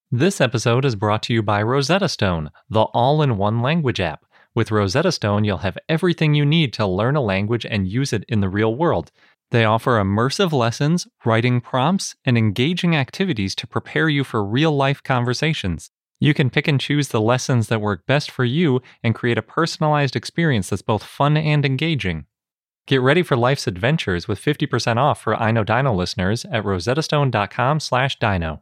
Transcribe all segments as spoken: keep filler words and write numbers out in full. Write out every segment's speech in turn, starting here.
This episode is brought to you by Rosetta Stone, the all-in-one language app. With Rosetta Stone, you'll have everything you need to learn a language and use it in the real world. They offer immersive lessons, writing prompts, and engaging activities to prepare you for real-life conversations. You can pick and choose the lessons that work best for you and create a personalized experience that's both fun and engaging. Get ready for life's adventures with fifty percent off for I Know Dino listeners at rosettastone.com slash dino.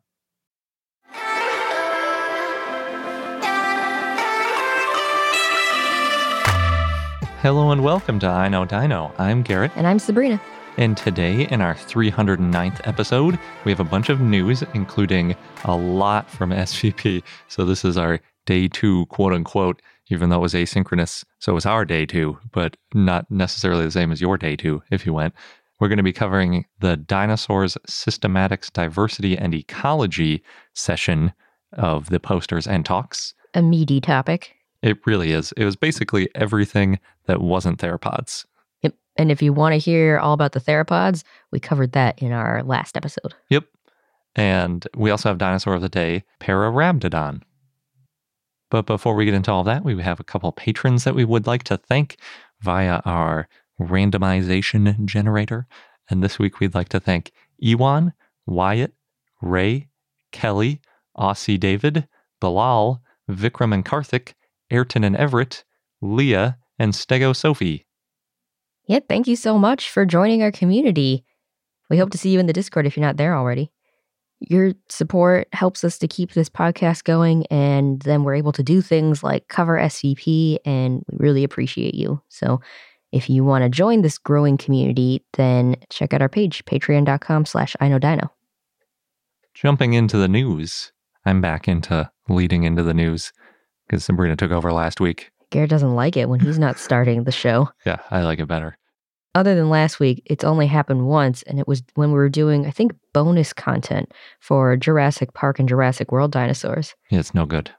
Hello and welcome to I Know Dino. I'm Garrett. And I'm Sabrina. And today, in our three hundred ninth episode, we have a bunch of news, including a lot from S V P. So this is our day two, quote unquote, even though it was asynchronous. So it was our day two, but not necessarily the same as your day two, if you went. We're going to be covering the Dinosaurs Systematics, Diversity, and Ecology session of the posters and talks. A meaty topic. It really is. It was basically everything that wasn't theropods. Yep. And if you want to hear all about the theropods, we covered that in our last episode. Yep. And we also have Dinosaur of the Day, Pararhabdodon. But before we get into all that, we have a couple patrons that we would like to thank via our randomization generator. And this week we'd like to thank Ewan, Wyatt, Ray, Kelly, Aussie David, Bilal, Vikram and Karthik, Ayrton and Everett, Leah, and Stego Sophie. Yeah, thank you so much for joining our community. We hope to see you in the Discord if you're not there already. Your support helps us to keep this podcast going, and then we're able to do things like cover S V P, and we really appreciate you. So if you want to join this growing community, then check out our page, patreon.com slash I know Dino. Jumping into the news, I'm back into leading into the news because Sabrina took over last week. Garrett doesn't like it when he's not starting the show. Yeah, I like it better. Other than last week, it's only happened once, and it was when we were doing, I think, bonus content for Jurassic Park and Jurassic World dinosaurs. Yeah, it's no good.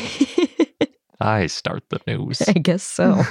I start the news. I guess so.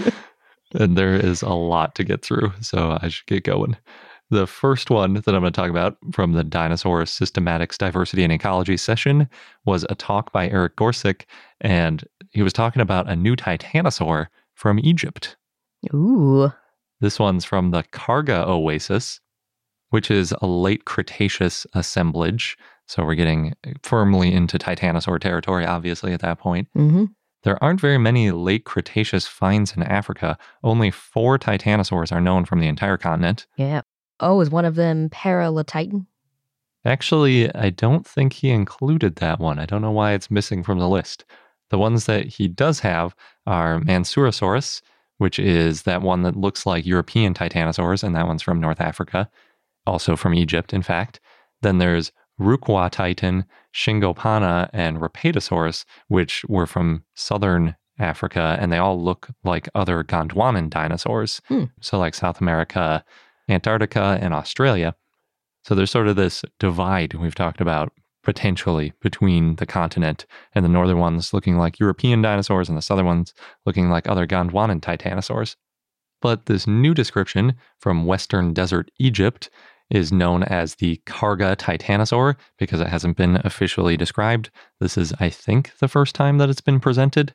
And there is a lot to get through, so I should get going. The first one that I'm going to talk about from the Dinosaur Systematics, Diversity, and Ecology session was a talk by Eric Gorsick, and he was talking about a new titanosaur from Egypt. Ooh. This one's from the Karga Oasis, which is a late Cretaceous assemblage. So we're getting firmly into titanosaur territory, obviously, at that point. Mm-hmm. There aren't very many late Cretaceous finds in Africa. Only four titanosaurs are known from the entire continent. Yeah. Oh, is one of them Paralatitan? Actually, I don't think he included that one. I don't know why it's missing from the list. The ones that he does have are Mansurosaurus, which is that one that looks like European titanosaurs, and that one's from North Africa, also from Egypt, in fact. Then there's Rukwa Titan, Shingopana, and Rapatosaurus, which were from southern Africa, and they all look like other Gondwanan dinosaurs. Hmm. So like South America, Antarctica, and Australia. So there's sort of this divide we've talked about potentially between the continent, and the northern ones looking like European dinosaurs and the southern ones looking like other Gondwanan titanosaurs. But this new description from Western Desert Egypt is known as the Karga Titanosaur because it hasn't been officially described. This is, I think, the first time that it's been presented,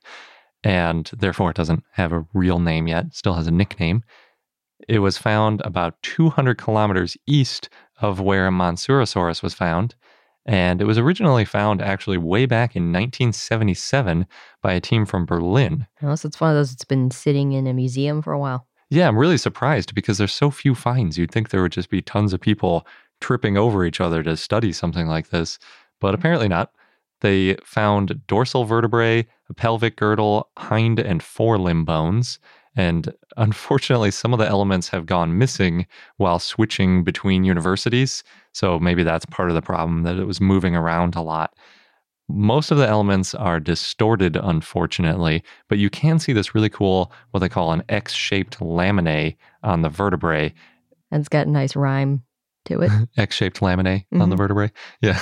and therefore it doesn't have a real name yet. It still has a nickname. It was found about two hundred kilometers east of where Mansurosaurus was found, and it was originally found actually way back in nineteen seventy-seven by a team from Berlin. Oh, so it's one of those that's been sitting in a museum for a while. Yeah, I'm really surprised because there's so few finds. You'd think there would just be tons of people tripping over each other to study something like this, but apparently not. They found dorsal vertebrae, a pelvic girdle, hind and forelimb bones, and unfortunately some of the elements have gone missing while switching between universities, so maybe that's part of the problem, that it was moving around a lot. Most of the elements are distorted, unfortunately, but you can see this really cool, what they call an X-shaped laminae on the vertebrae. And it's got a nice rhyme to it. X-shaped laminae mm-hmm. on the vertebrae. Yeah.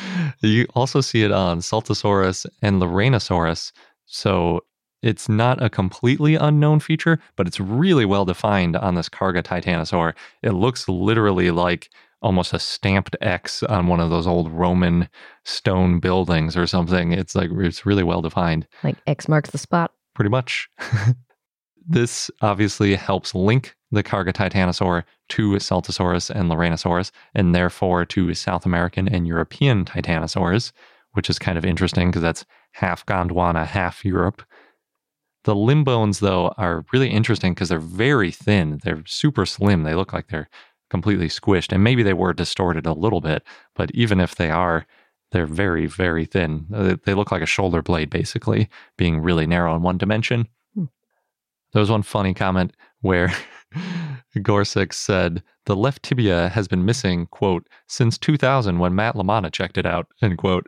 You also see it on Saltosaurus and Lorrainosaurus. So it's not a completely unknown feature, but it's really well defined on this Karga Titanosaur. It looks literally like almost a stamped X on one of those old Roman stone buildings or something. It's like, it's really well defined. Like X marks the spot. Pretty much. This obviously helps link the Carga titanosaur to Celtosaurus and Lorrainosaurus, and therefore to South American and European titanosaurs, which is kind of interesting because that's half Gondwana, half Europe. The limb bones, though, are really interesting because they're very thin. They're super slim. They look like they're completely squished, and maybe they were distorted a little bit, but even if they are, they're very, very thin. They look like a shoulder blade, basically, being really narrow in one dimension. Hmm. There was one funny comment where Gorsuch said, the left tibia has been missing, quote, since two thousand when Matt LaManna checked it out, end quote.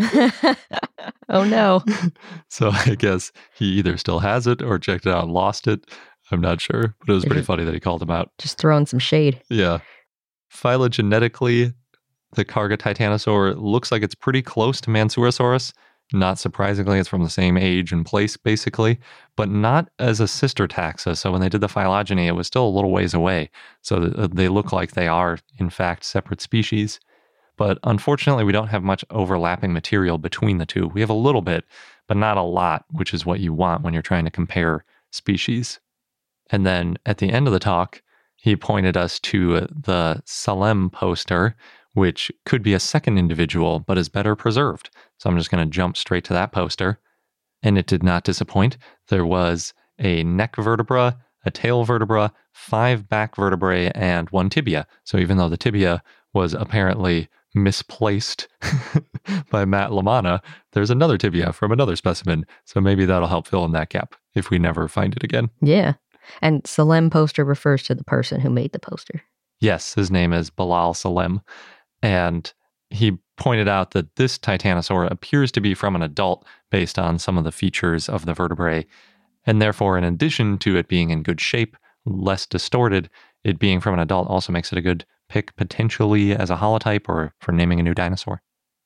Oh, no. So I guess he either still has it or checked it out and lost it. I'm not sure, but it was pretty funny that he called him out. Just throwing some shade. Yeah. Phylogenetically, the Carga titanosaur looks like it's pretty close to Mansurosaurus. Not surprisingly, it's from the same age and place, basically, but not as a sister taxa. So when they did the phylogeny, it was still a little ways away. So they look like they are, in fact, separate species. But unfortunately, we don't have much overlapping material between the two. We have a little bit, but not a lot, which is what you want when you're trying to compare species. And then at the end of the talk, he pointed us to the Salem poster, which could be a second individual, but is better preserved. So I'm just going to jump straight to that poster. And it did not disappoint. There was a neck vertebra, a tail vertebra, five back vertebrae, and one tibia. So even though the tibia was apparently misplaced by Matt LaManna, there's another tibia from another specimen. So maybe that'll help fill in that gap if we never find it again. Yeah. And Salem poster refers to the person who made the poster. Yes, his name is Bilal Salem. And he pointed out that this titanosaur appears to be from an adult based on some of the features of the vertebrae. And therefore, in addition to it being in good shape, less distorted, it being from an adult also makes it a good pick potentially as a holotype or for naming a new dinosaur.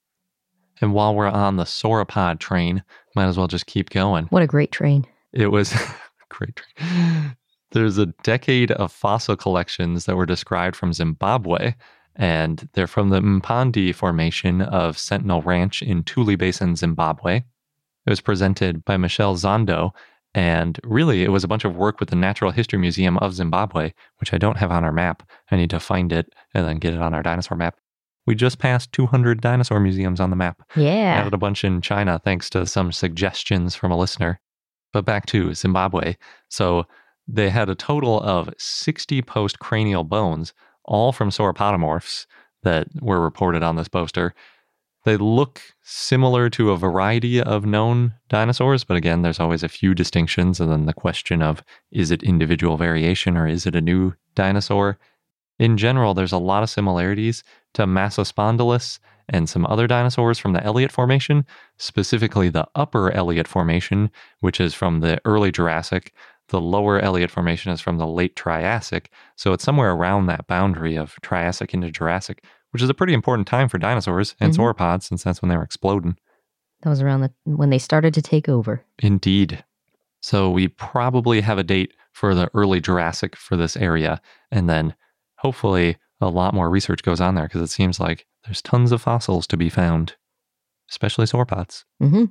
And while we're on the sauropod train, might as well just keep going. What a great train. It was a great train. There's a decade of fossil collections that were described from Zimbabwe, and they're from the Mpandi Formation of Sentinel Ranch in Tule Basin, Zimbabwe. It was presented by Michelle Zondo, and really it was a bunch of work with the Natural History Museum of Zimbabwe, which I don't have on our map. I need to find it and then get it on our dinosaur map. We just passed two hundred dinosaur museums on the map. Yeah. Added a bunch in China thanks to some suggestions from a listener. But back to Zimbabwe. So they had a total of sixty postcranial bones, all from sauropodomorphs, that were reported on this poster. They look similar to a variety of known dinosaurs, but again, there's always a few distinctions, and then the question of, is it individual variation or is it a new dinosaur? In general, there's a lot of similarities to Massospondylus and some other dinosaurs from the Elliott Formation, specifically the Upper Elliott Formation, which is from the early Jurassic. The Lower Elliott Formation is from the late Triassic, so it's somewhere around that boundary of Triassic into Jurassic, which is a pretty important time for dinosaurs and mm-hmm. sauropods, since that's when they were exploding. That was around the, when they started to take over. Indeed. So we probably have a date for the early Jurassic for this area, and then hopefully a lot more research goes on there, because it seems like there's tons of fossils to be found, especially sauropods. Mm-hmm.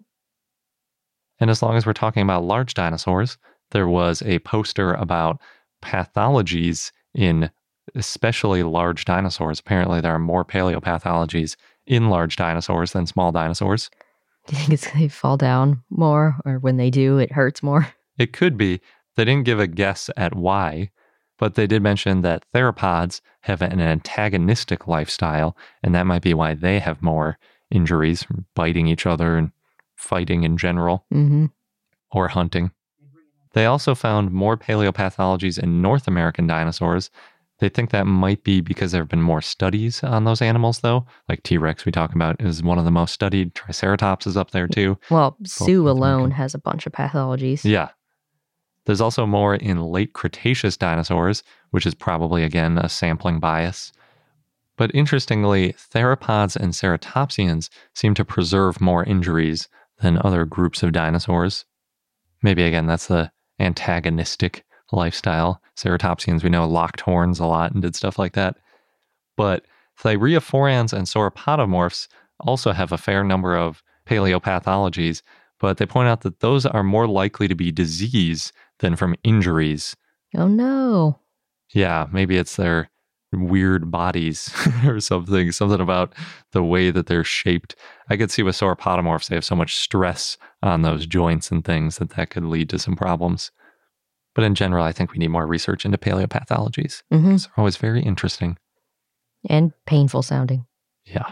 And as long as we're talking about large dinosaurs, there was a poster about pathologies in especially large dinosaurs. Apparently, there are more paleopathologies in large dinosaurs than small dinosaurs. Do you think it's they fall down more, or when they do, it hurts more? It could be. They didn't give a guess at why, but they did mention that theropods have an antagonistic lifestyle, and that might be why they have more injuries from biting each other and fighting in general, mm-hmm. or hunting. They also found more paleopathologies in North American dinosaurs. They think that might be because there have been more studies on those animals, though. Like T-Rex, we talk about, is one of the most studied. Triceratops is up there, too. Well, Sioux alone has a bunch of pathologies. Yeah. There's also more in late Cretaceous dinosaurs, which is probably, again, a sampling bias. But interestingly, theropods and ceratopsians seem to preserve more injuries than other groups of dinosaurs. Maybe, again, that's the antagonistic lifestyle. Ceratopsians, we know, locked horns a lot and did stuff like that. But Thyreophorans and sauropodomorphs also have a fair number of paleopathologies, but they point out that those are more likely to be disease than from injuries. Oh, no. Yeah, maybe it's their weird bodies or something, something about the way that they're shaped. I could see with sauropodomorphs, they have so much stress on those joints and things that that could lead to some problems. But in general, I think we need more research into paleopathologies. Mm-hmm. They're always very interesting. And painful sounding. Yeah.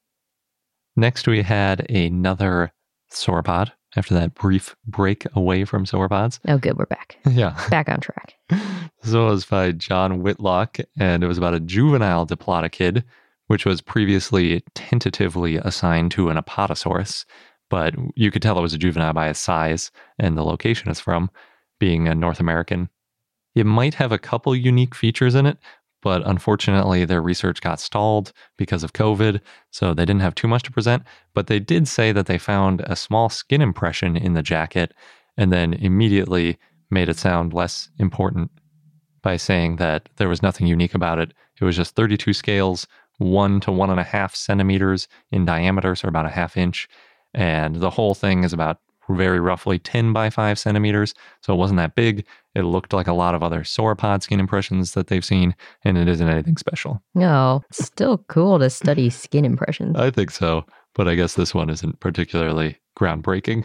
Next, we had another sauropod after that brief break away from sauropods. Oh, good. We're back. Yeah. Back on track. This one was by John Whitlock, and it was about a juvenile diplodocid, which was previously tentatively assigned to an Apatosaurus, but you could tell it was a juvenile by its size and the location it's from, being a North American. It might have a couple unique features in it, but unfortunately their research got stalled because of COVID, so they didn't have too much to present, but they did say that they found a small skin impression in the jacket and then immediately made it sound less important by saying that there was nothing unique about it. It was just thirty-two scales, one to one and a half centimeters in diameter, so about a half inch, and the whole thing is about very roughly ten by five centimeters, so it wasn't that big. It looked like a lot of other sauropod skin impressions that they've seen, and it isn't anything special. No, it's still cool to study skin impressions. I think so, but I guess this one isn't particularly groundbreaking.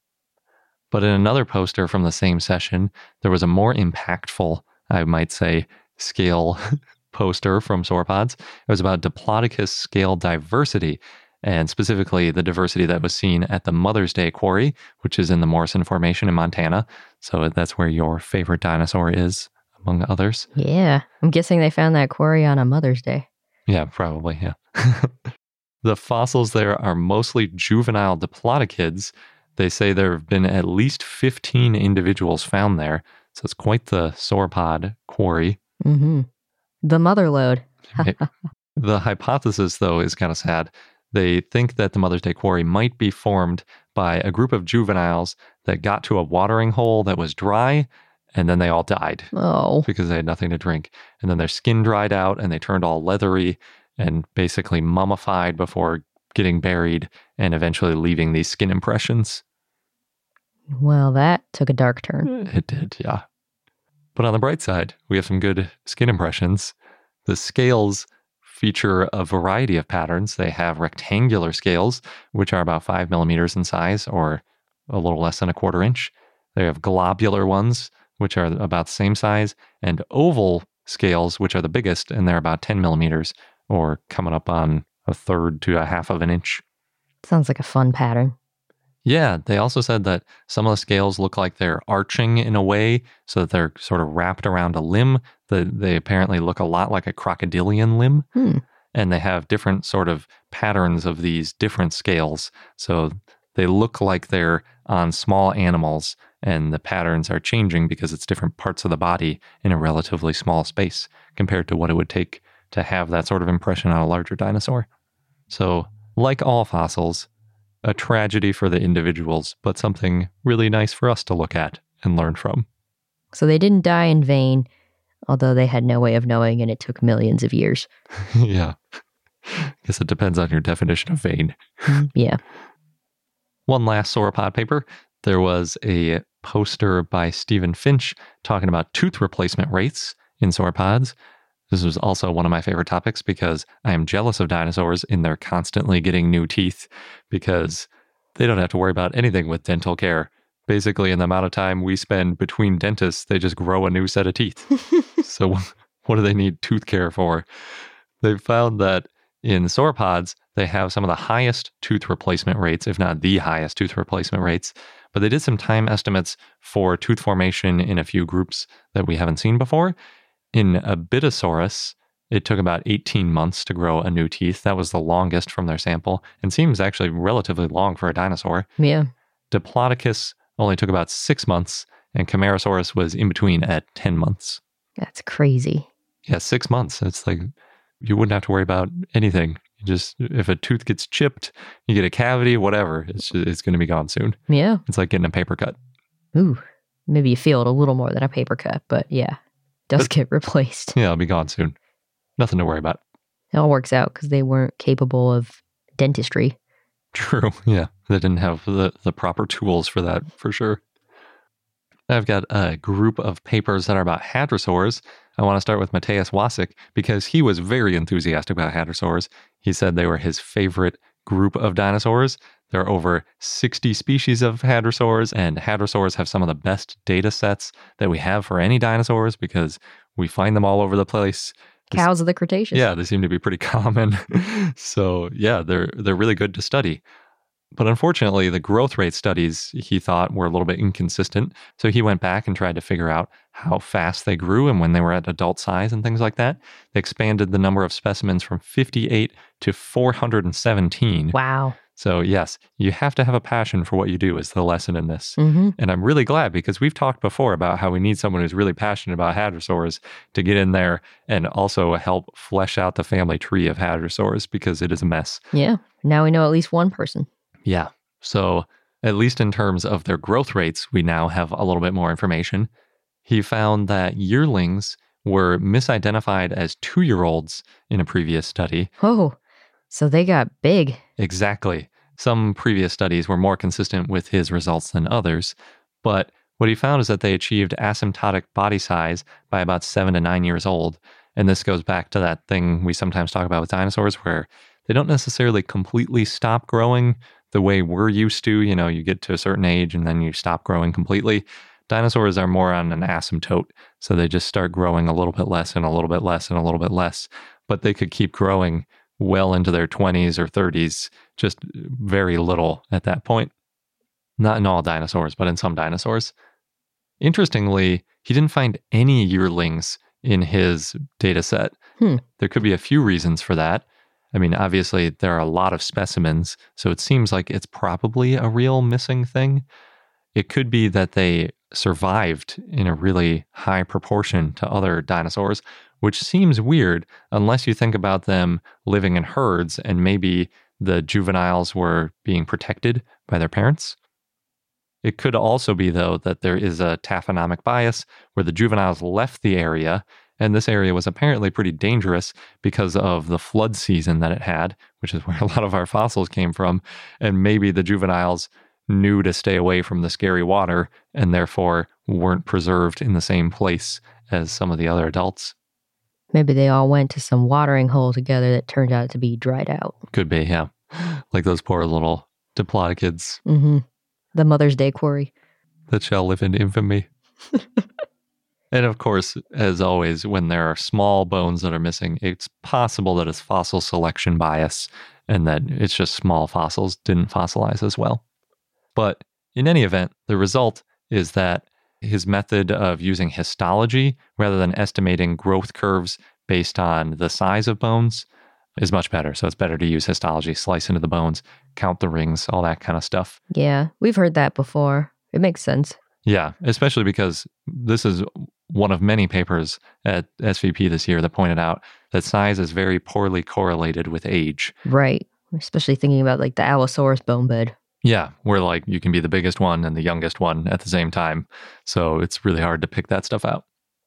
But in another poster from the same session, there was a more impactful, I might say, scale poster from sauropods. It was about Diplodocus scale diversity, and specifically the diversity that was seen at the Mother's Day quarry, which is in the Morrison Formation in Montana. So that's where your favorite dinosaur is, among others. Yeah, I'm guessing they found that quarry on a Mother's Day. Yeah, probably, yeah. The fossils there are mostly juvenile diplodocids. They say there have been at least fifteen individuals found there, so it's quite the sauropod quarry. Mm-hmm. The mother lode. The hypothesis, though, is kind of sad. They think that the Mother's Day quarry might be formed by a group of juveniles that got to a watering hole that was dry, and then they all died. Oh. Because they had nothing to drink. And then their skin dried out, and they turned all leathery and basically mummified before getting buried and eventually leaving these skin impressions. Well, that took a dark turn. It did, yeah. But on the bright side, we have some good skin impressions. The scales feature a variety of patterns. They have rectangular scales, which are about five millimeters in size, or a little less than a quarter inch. They have globular ones, which are about the same size, and oval scales, which are the biggest, and they're about ten millimeters, or coming up on a third to a half of an inch. Sounds like a fun pattern. Yeah, they also said that some of the scales look like they're arching in a way, so that they're sort of wrapped around a limb. The, they apparently look a lot like a crocodilian limb. Hmm. And they have different sort of patterns of these different scales. So they look like they're on small animals, and the patterns are changing because it's different parts of the body in a relatively small space compared to what it would take to have that sort of impression on a larger dinosaur. So, like all fossils, a tragedy for the individuals, but something really nice for us to look at and learn from. So they didn't die in vain, although they had no way of knowing, and it took millions of years. Yeah. I guess it depends on your definition of vain. Yeah. One last sauropod paper. There was a poster by Stephen Finch talking about tooth replacement rates in sauropods. This was also one of my favorite topics because I am jealous of dinosaurs in their constantly getting new teeth, because they don't have to worry about anything with dental care. Basically, in the amount of time we spend between dentists, they just grow a new set of teeth. So what do they need tooth care for? They've found that in sauropods, they have some of the highest tooth replacement rates, if not the highest tooth replacement rates. But they did some time estimates for tooth formation in a few groups that we haven't seen before. In Abitosaurus, it took about eighteen months to grow a new teeth. That was the longest from their sample, and seems actually relatively long for a dinosaur. Yeah. Diplodocus only took about six months, and Camarasaurus was in between at ten months. That's crazy. Yeah, six months. It's like you wouldn't have to worry about anything. You just, if a tooth gets chipped, you get a cavity, whatever, it's just, it's going to be gone soon. Yeah. It's like getting a paper cut. Ooh, maybe you feel it a little more than a paper cut, but yeah, does but, get replaced. Yeah, it'll be gone soon. Nothing to worry about. It all works out because they weren't capable of dentistry. True. Yeah. They didn't have the, the proper tools for that, for sure. I've got a group of papers that are about hadrosaurs. I want to start with Matthias Wasik because he was very enthusiastic about hadrosaurs. He said they were his favorite group of dinosaurs. There are over sixty species of hadrosaurs, and hadrosaurs have some of the best data sets that we have for any dinosaurs because we find them all over the place. Cows of the Cretaceous. Yeah, they seem to be pretty common. So yeah, they're they're really good to study. But unfortunately, the growth rate studies he thought were a little bit inconsistent. So he went back and tried to figure out how fast they grew and when they were at adult size and things like that. They expanded the number of specimens from fifty-eight to four hundred seventeen. Wow. So yes, you have to have a passion for what you do is the lesson in this. Mm-hmm. And I'm really glad because we've talked before about how we need someone who's really passionate about hadrosaurs to get in there and also help flesh out the family tree of hadrosaurs because it is a mess. Yeah. Now we know at least one person. Yeah. So at least in terms of their growth rates, we now have a little bit more information. He found that yearlings were misidentified as two-year-olds in a previous study. Oh, so they got big. Exactly. Some previous studies were more consistent with his results than others. But what he found is that they achieved asymptotic body size by about seven to nine years old. And this goes back to that thing we sometimes talk about with dinosaurs where they don't necessarily completely stop growing the way we're used to. You know, you get to a certain age and then you stop growing completely. Dinosaurs are more on an asymptote. So they just start growing a little bit less and a little bit less and a little bit less. But they could keep growing well into their twenties or thirties, just very little at that point. Not in all dinosaurs, but in some dinosaurs. Interestingly, he didn't find any yearlings in his data set. Hmm. There could be a few reasons for that. I mean, obviously, there are a lot of specimens, so it seems like it's probably a real missing thing. It could be that they survived in a really high proportion to other dinosaurs, which seems weird unless you think about them living in herds and maybe the juveniles were being protected by their parents. It could also be, though, that there is a taphonomic bias where the juveniles left the area, and this area was apparently pretty dangerous because of the flood season that it had, which is where a lot of our fossils came from, and maybe the juveniles knew to stay away from the scary water and therefore weren't preserved in the same place as some of the other adults. Maybe they all went to some watering hole together that turned out to be dried out. Could be, yeah. Like those poor little diplodocids. Mm-hmm. The Mother's Day quarry. That shall live in infamy. And of course, as always, when there are small bones that are missing, it's possible that it's fossil selection bias and that it's just small fossils didn't fossilize as well. But in any event, the result is that his method of using histology rather than estimating growth curves based on the size of bones is much better. So it's better to use histology, slice into the bones, count the rings, all that kind of stuff. Yeah, we've heard that before. It makes sense. Yeah, especially because this is one of many papers at S V P this year that pointed out that size is very poorly correlated with age. Right. Especially thinking about like the Allosaurus bone bed. Yeah, where like you can be the biggest one and the youngest one at the same time. So it's really hard to pick that stuff out.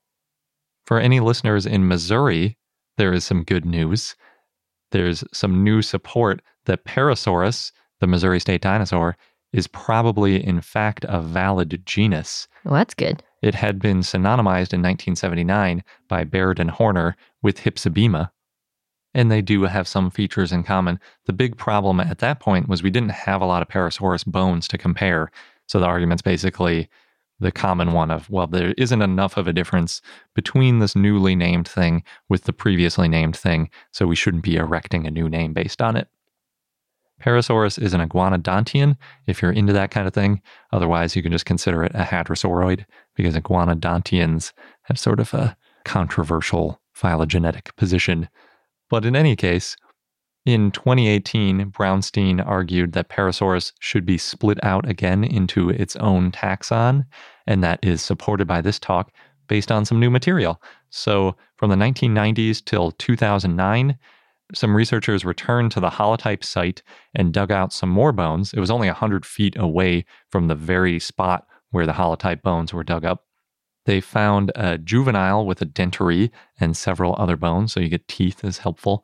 For any listeners in Missouri, there is some good news. There's some new support that Parasaurus, the Missouri state dinosaur, is probably in fact a valid genus. Well, that's good. It had been synonymized in nineteen seventy-nine by Baird and Horner with Hypsibema, and they do have some features in common. The big problem at that point was we didn't have a lot of Parasaurus bones to compare, so the argument's basically the common one of, well, there isn't enough of a difference between this newly named thing with the previously named thing, so we shouldn't be erecting a new name based on it. Parasaurus is an iguanodontian, if you're into that kind of thing. Otherwise, you can just consider it a hadrosauroid, because iguanodontians have sort of a controversial phylogenetic position. But in any case, in twenty eighteen, Brownstein argued that Parasaurus should be split out again into its own taxon, and that is supported by this talk based on some new material. So from the nineteen nineties till two thousand nine, some researchers returned to the holotype site and dug out some more bones. It was only one hundred feet away from the very spot where the holotype bones were dug up. They found a juvenile with a dentary and several other bones, so you get teeth is helpful.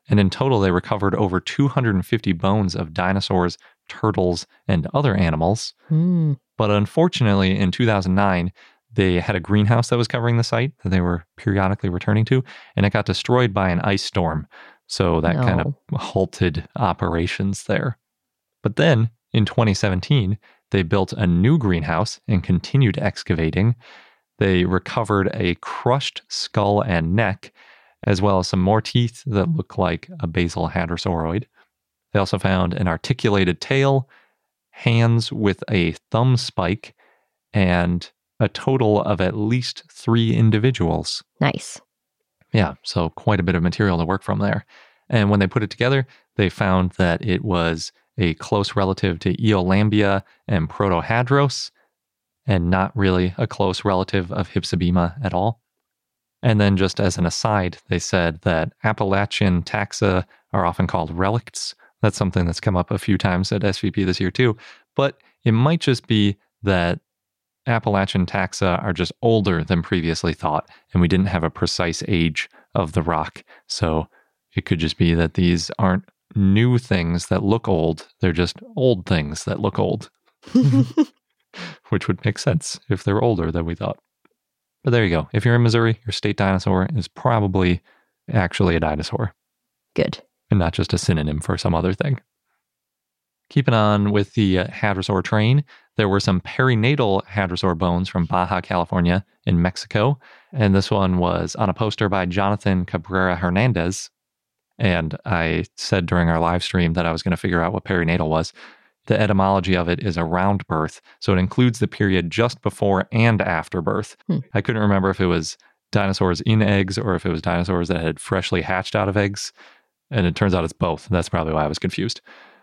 And in total, they recovered over two hundred fifty bones of dinosaurs, turtles, and other animals. Mm. But unfortunately, in two thousand nine, they had a greenhouse that was covering the site that they were periodically returning to, and it got destroyed by an ice storm. So that No. kind of halted operations there. But then, in twenty seventeen, they built a new greenhouse and continued excavating. They recovered a crushed skull and neck, as well as some more teeth that look like a basal hadrosauroid. They also found an articulated tail, hands with a thumb spike, and a total of at least three individuals. Nice. Yeah, so quite a bit of material to work from there. And when they put it together, they found that it was a close relative to Eolambia and Protohadros, and not really a close relative of Hypsibema at all. And then just as an aside, they said that Appalachian taxa are often called relicts. That's something that's come up a few times at S V P this year too. But it might just be that Appalachian taxa are just older than previously thought, and we didn't have a precise age of the rock. So it could just be that these aren't new things that look old. They're just old things that look old. Which would make sense if they're older than we thought. But there you go. If you're in Missouri, your state dinosaur is probably actually a dinosaur. Good. And not just a synonym for some other thing. Keeping on with the uh, hadrosaur train, there were some perinatal hadrosaur bones from Baja California in Mexico. And this one was on a poster by Jonathan Cabrera Hernandez. And I said during our live stream that I was going to figure out what perinatal was. The etymology of it is around birth, so it includes the period just before and after birth. Hmm. I couldn't remember if it was dinosaurs in eggs or if it was dinosaurs that had freshly hatched out of eggs, and it turns out it's both. That's probably why I was confused.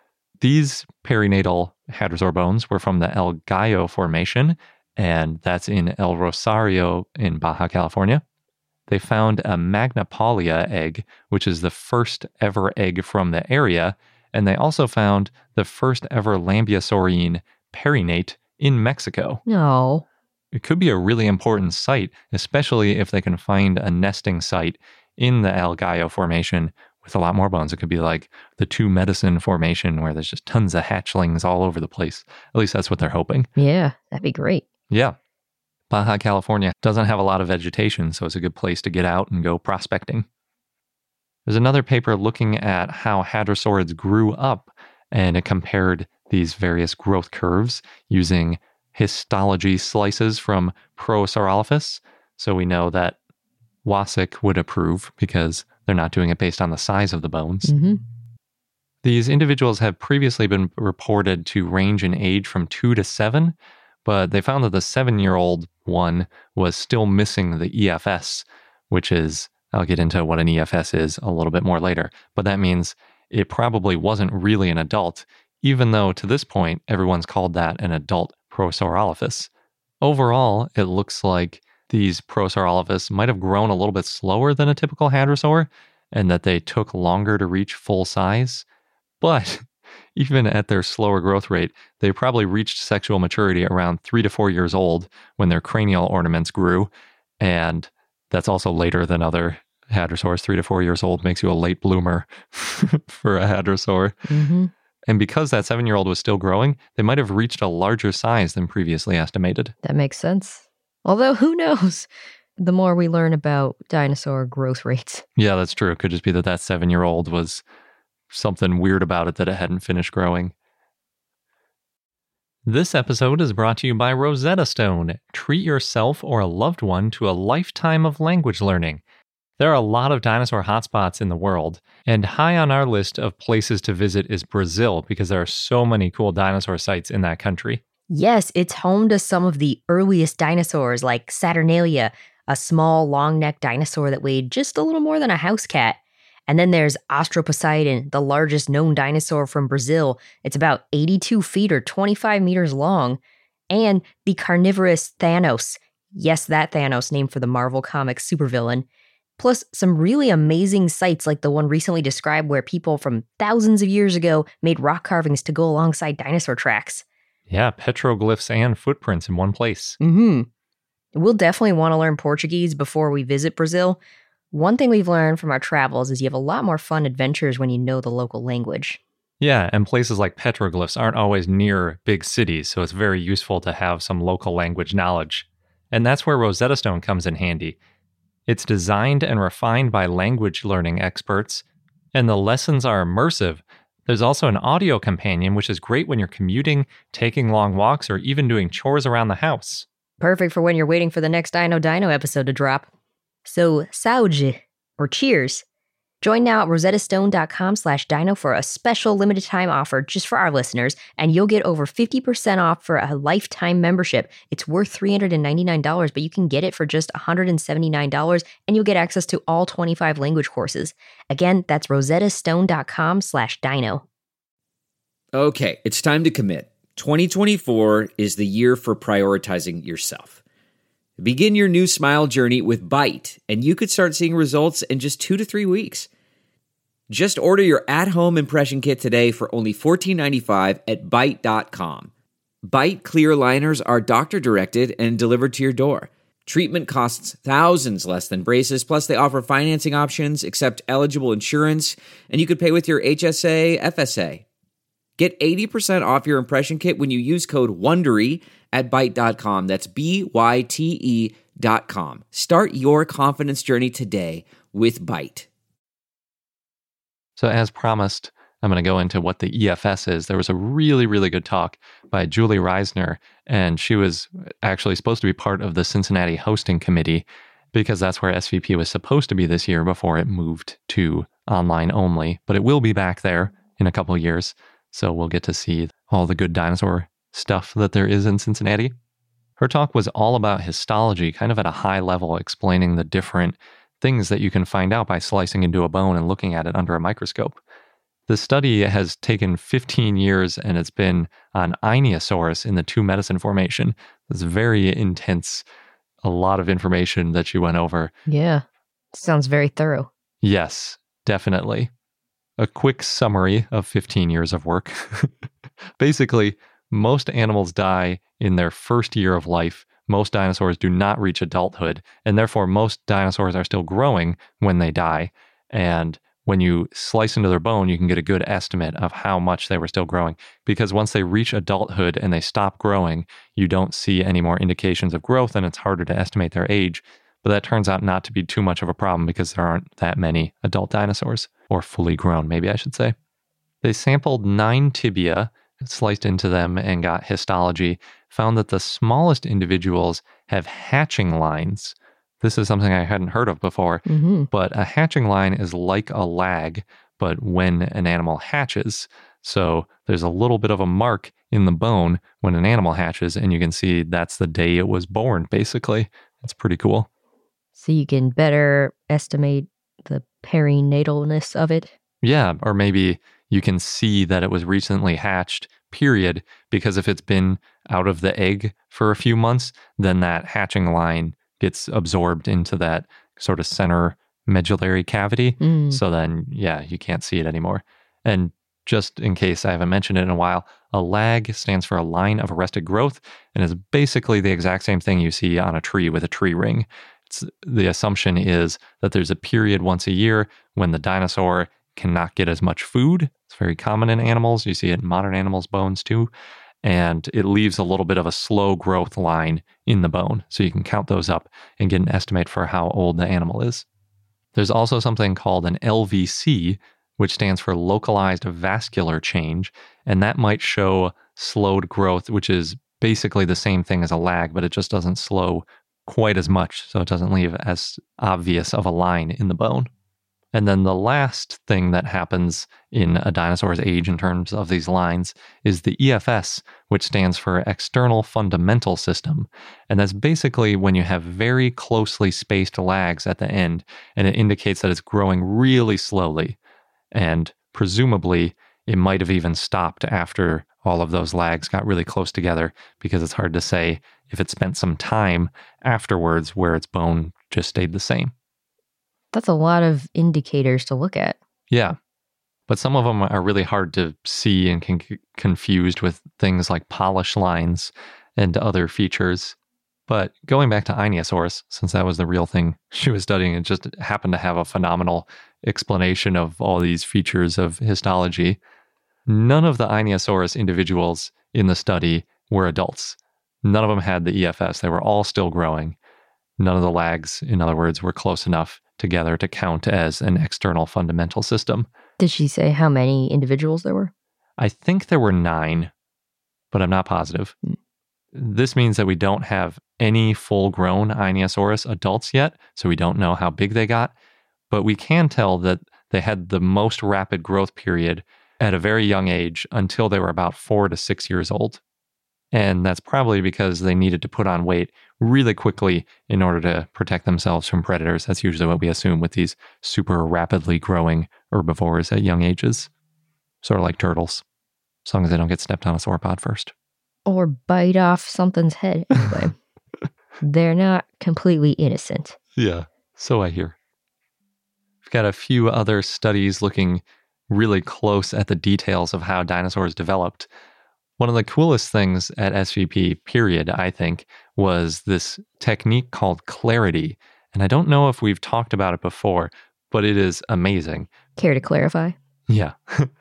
These perinatal hadrosaur bones were from the El Gallo Formation, and that's in El Rosario in Baja California. They found a Magnapolia egg, which is the first ever egg from the area, and they also found the first ever Lambeosaurine perinate in Mexico. No. It could be a really important site, especially if they can find a nesting site in the El Gallo Formation with a lot more bones. It could be like the Two Medicine Formation where there's just tons of hatchlings all over the place. At least that's what they're hoping. Yeah, that'd be great. Yeah. Baja California doesn't have a lot of vegetation, so it's a good place to get out and go prospecting. There's another paper looking at how hadrosaurids grew up, and it compared these various growth curves using histology slices from Prosaurolophus. So we know that Wasik would approve because they're not doing it based on the size of the bones. Mm-hmm. These individuals have previously been reported to range in age from two to seven, but they found that the seven-year-old one was still missing the E F S, which is, I'll get into what an E F S is a little bit more later, but that means it probably wasn't really an adult, even though to this point, everyone's called that an adult Prosaurolophus. Overall, it looks like these Prosaurolophus might have grown a little bit slower than a typical hadrosaur, and that they took longer to reach full size. But even at their slower growth rate, they probably reached sexual maturity around three to four years old when their cranial ornaments grew, and that's also later than other hadrosaurs. Three to four years old makes you a late bloomer for a hadrosaur. Mm-hmm. And because that seven-year-old was still growing, they might have reached a larger size than previously estimated. That makes sense. Although, who knows? The more we learn about dinosaur growth rates. Yeah, that's true. It could just be that that seven-year-old was something weird about it that it hadn't finished growing. This episode is brought to you by Rosetta Stone. Treat yourself or a loved one to a lifetime of language learning. There are a lot of dinosaur hotspots in the world, and high on our list of places to visit is Brazil because there are so many cool dinosaur sites in that country. Yes, it's home to some of the earliest dinosaurs like Saturnalia, a small long-necked dinosaur that weighed just a little more than a house cat. And then there's Austroposeidon, the largest known dinosaur from Brazil. It's about eighty-two feet or twenty-five meters long. And the carnivorous Thanos. Yes, that Thanos, named for the Marvel Comics supervillain. Plus some really amazing sites like the one recently described where people from thousands of years ago made rock carvings to go alongside dinosaur tracks. Yeah, petroglyphs and footprints in one place. Mm-hmm. We'll definitely want to learn Portuguese before we visit Brazil. One thing we've learned from our travels is you have a lot more fun adventures when you know the local language. Yeah, and places like petroglyphs aren't always near big cities, so it's very useful to have some local language knowledge. And that's where Rosetta Stone comes in handy. It's designed and refined by language learning experts, and the lessons are immersive. There's also an audio companion, which is great when you're commuting, taking long walks, or even doing chores around the house. Perfect for when you're waiting for the next Dino Dino episode to drop. So, Saúde, or cheers. Join now at rosettastone.com slash dino for a special limited time offer just for our listeners, and you'll get over fifty percent off for a lifetime membership. It's worth three hundred ninety-nine dollars, but you can get it for just one hundred seventy-nine dollars, and you'll get access to all twenty-five language courses. Again, that's rosettastone.com slash dino. Okay, it's time to commit. twenty twenty-four is the year for prioritizing yourself. Begin your new smile journey with Byte, and you could start seeing results in just two to three weeks. Just order your at-home impression kit today for only fourteen ninety-five at byte dot com. Byte clear liners are doctor-directed and delivered to your door. Treatment costs thousands less than braces, plus they offer financing options, accept eligible insurance, and you could pay with your H S A, F S A. Get eighty percent off your impression kit when you use code WONDERY at byte dot com. That's B Y T E dot com. Start your confidence journey today with Byte. So as promised, I'm going to go into what the E F S is. There was a really, really good talk by Julie Reisner, and she was actually supposed to be part of the Cincinnati hosting committee because that's where S V P was supposed to be this year before it moved to online only. But it will be back there in a couple of years. So we'll get to see all the good dinosaur stuff that there is in Cincinnati. Her talk was all about histology, kind of at a high level, explaining the different things that you can find out by slicing into a bone and looking at it under a microscope. The study has taken fifteen years, and it's been on Ionosaurus in the two medicine formation. It's very intense, a lot of information that she went over. Yeah, sounds very thorough. Yes, definitely. A quick summary of fifteen years of work. Basically, most animals die in their first year of life. Most dinosaurs do not reach adulthood, and therefore most dinosaurs are still growing when they die. And when you slice into their bone, you can get a good estimate of how much they were still growing. Because once they reach adulthood and they stop growing, you don't see any more indications of growth, and it's harder to estimate their age. But that turns out not to be too much of a problem because there aren't that many adult dinosaurs, or fully grown, maybe I should say. They sampled nine tibia, sliced into them, and got histology, found that the smallest individuals have hatching lines. This is something I hadn't heard of before, Mm-hmm. but a hatching line is like a lag, but when an animal hatches. So there's a little bit of a mark in the bone when an animal hatches, and you can see that's the day it was born, basically. It's pretty cool. So you can better estimate the perinatalness of it. Yeah, or maybe you can see that it was recently hatched, period, because if it's been out of the egg for a few months, then that hatching line gets absorbed into that sort of center medullary cavity. Mm. So then, yeah, you can't see it anymore. And just in case I haven't mentioned it in a while, a lag stands for a line of arrested growth and is basically the exact same thing you see on a tree with a tree ring. It's, the assumption is that there's a period once a year when the dinosaur cannot get as much food. It's very common in animals. You see it in modern animals' bones too. And it leaves a little bit of a slow growth line in the bone. So you can count those up and get an estimate for how old the animal is. There's also something called an L V C, which stands for localized vascular change. And that might show slowed growth, which is basically the same thing as a lag, but it just doesn't slow quite as much. So it doesn't leave as obvious of a line in the bone. And then the last thing that happens in a dinosaur's age in terms of these lines is the E F S, which stands for External Fundamental System. And that's basically when you have very closely spaced lags at the end, and it indicates that it's growing really slowly. And presumably, it might have even stopped after all of those lags got really close together, because it's hard to say if it spent some time afterwards where its bone just stayed the same. That's a lot of indicators to look at. Yeah. But some of them are really hard to see and can get confused with things like polish lines and other features. But going back to Ionosaurus, since that was the real thing she was studying, it just happened to have a phenomenal explanation of all these features of histology. None of the Ionosaurus individuals in the study were adults. None of them had the E F S. They were all still growing. None of the lags, in other words, were close enough together to count as an external fundamental system. Did she say how many individuals there were? I think there were nine, but I'm not positive. Mm. This means that we don't have any full-grown Ionosaurus adults yet, so we don't know how big they got, but we can tell that they had the most rapid growth period at a very young age until they were about four to six years old. And that's probably because they needed to put on weight really quickly in order to protect themselves from predators. That's usually what we assume with these super rapidly growing herbivores at young ages. Sort of like turtles, as long as they don't get stepped on a sauropod first. Or bite off something's head anyway. They're not completely innocent. Yeah, so I hear. We've got a few other studies looking really close at the details of how dinosaurs developed. One of the coolest things at S V P, period, I think, was this technique called clarity. And I don't know if we've talked about it before, but it is amazing. Care to clarify? Yeah.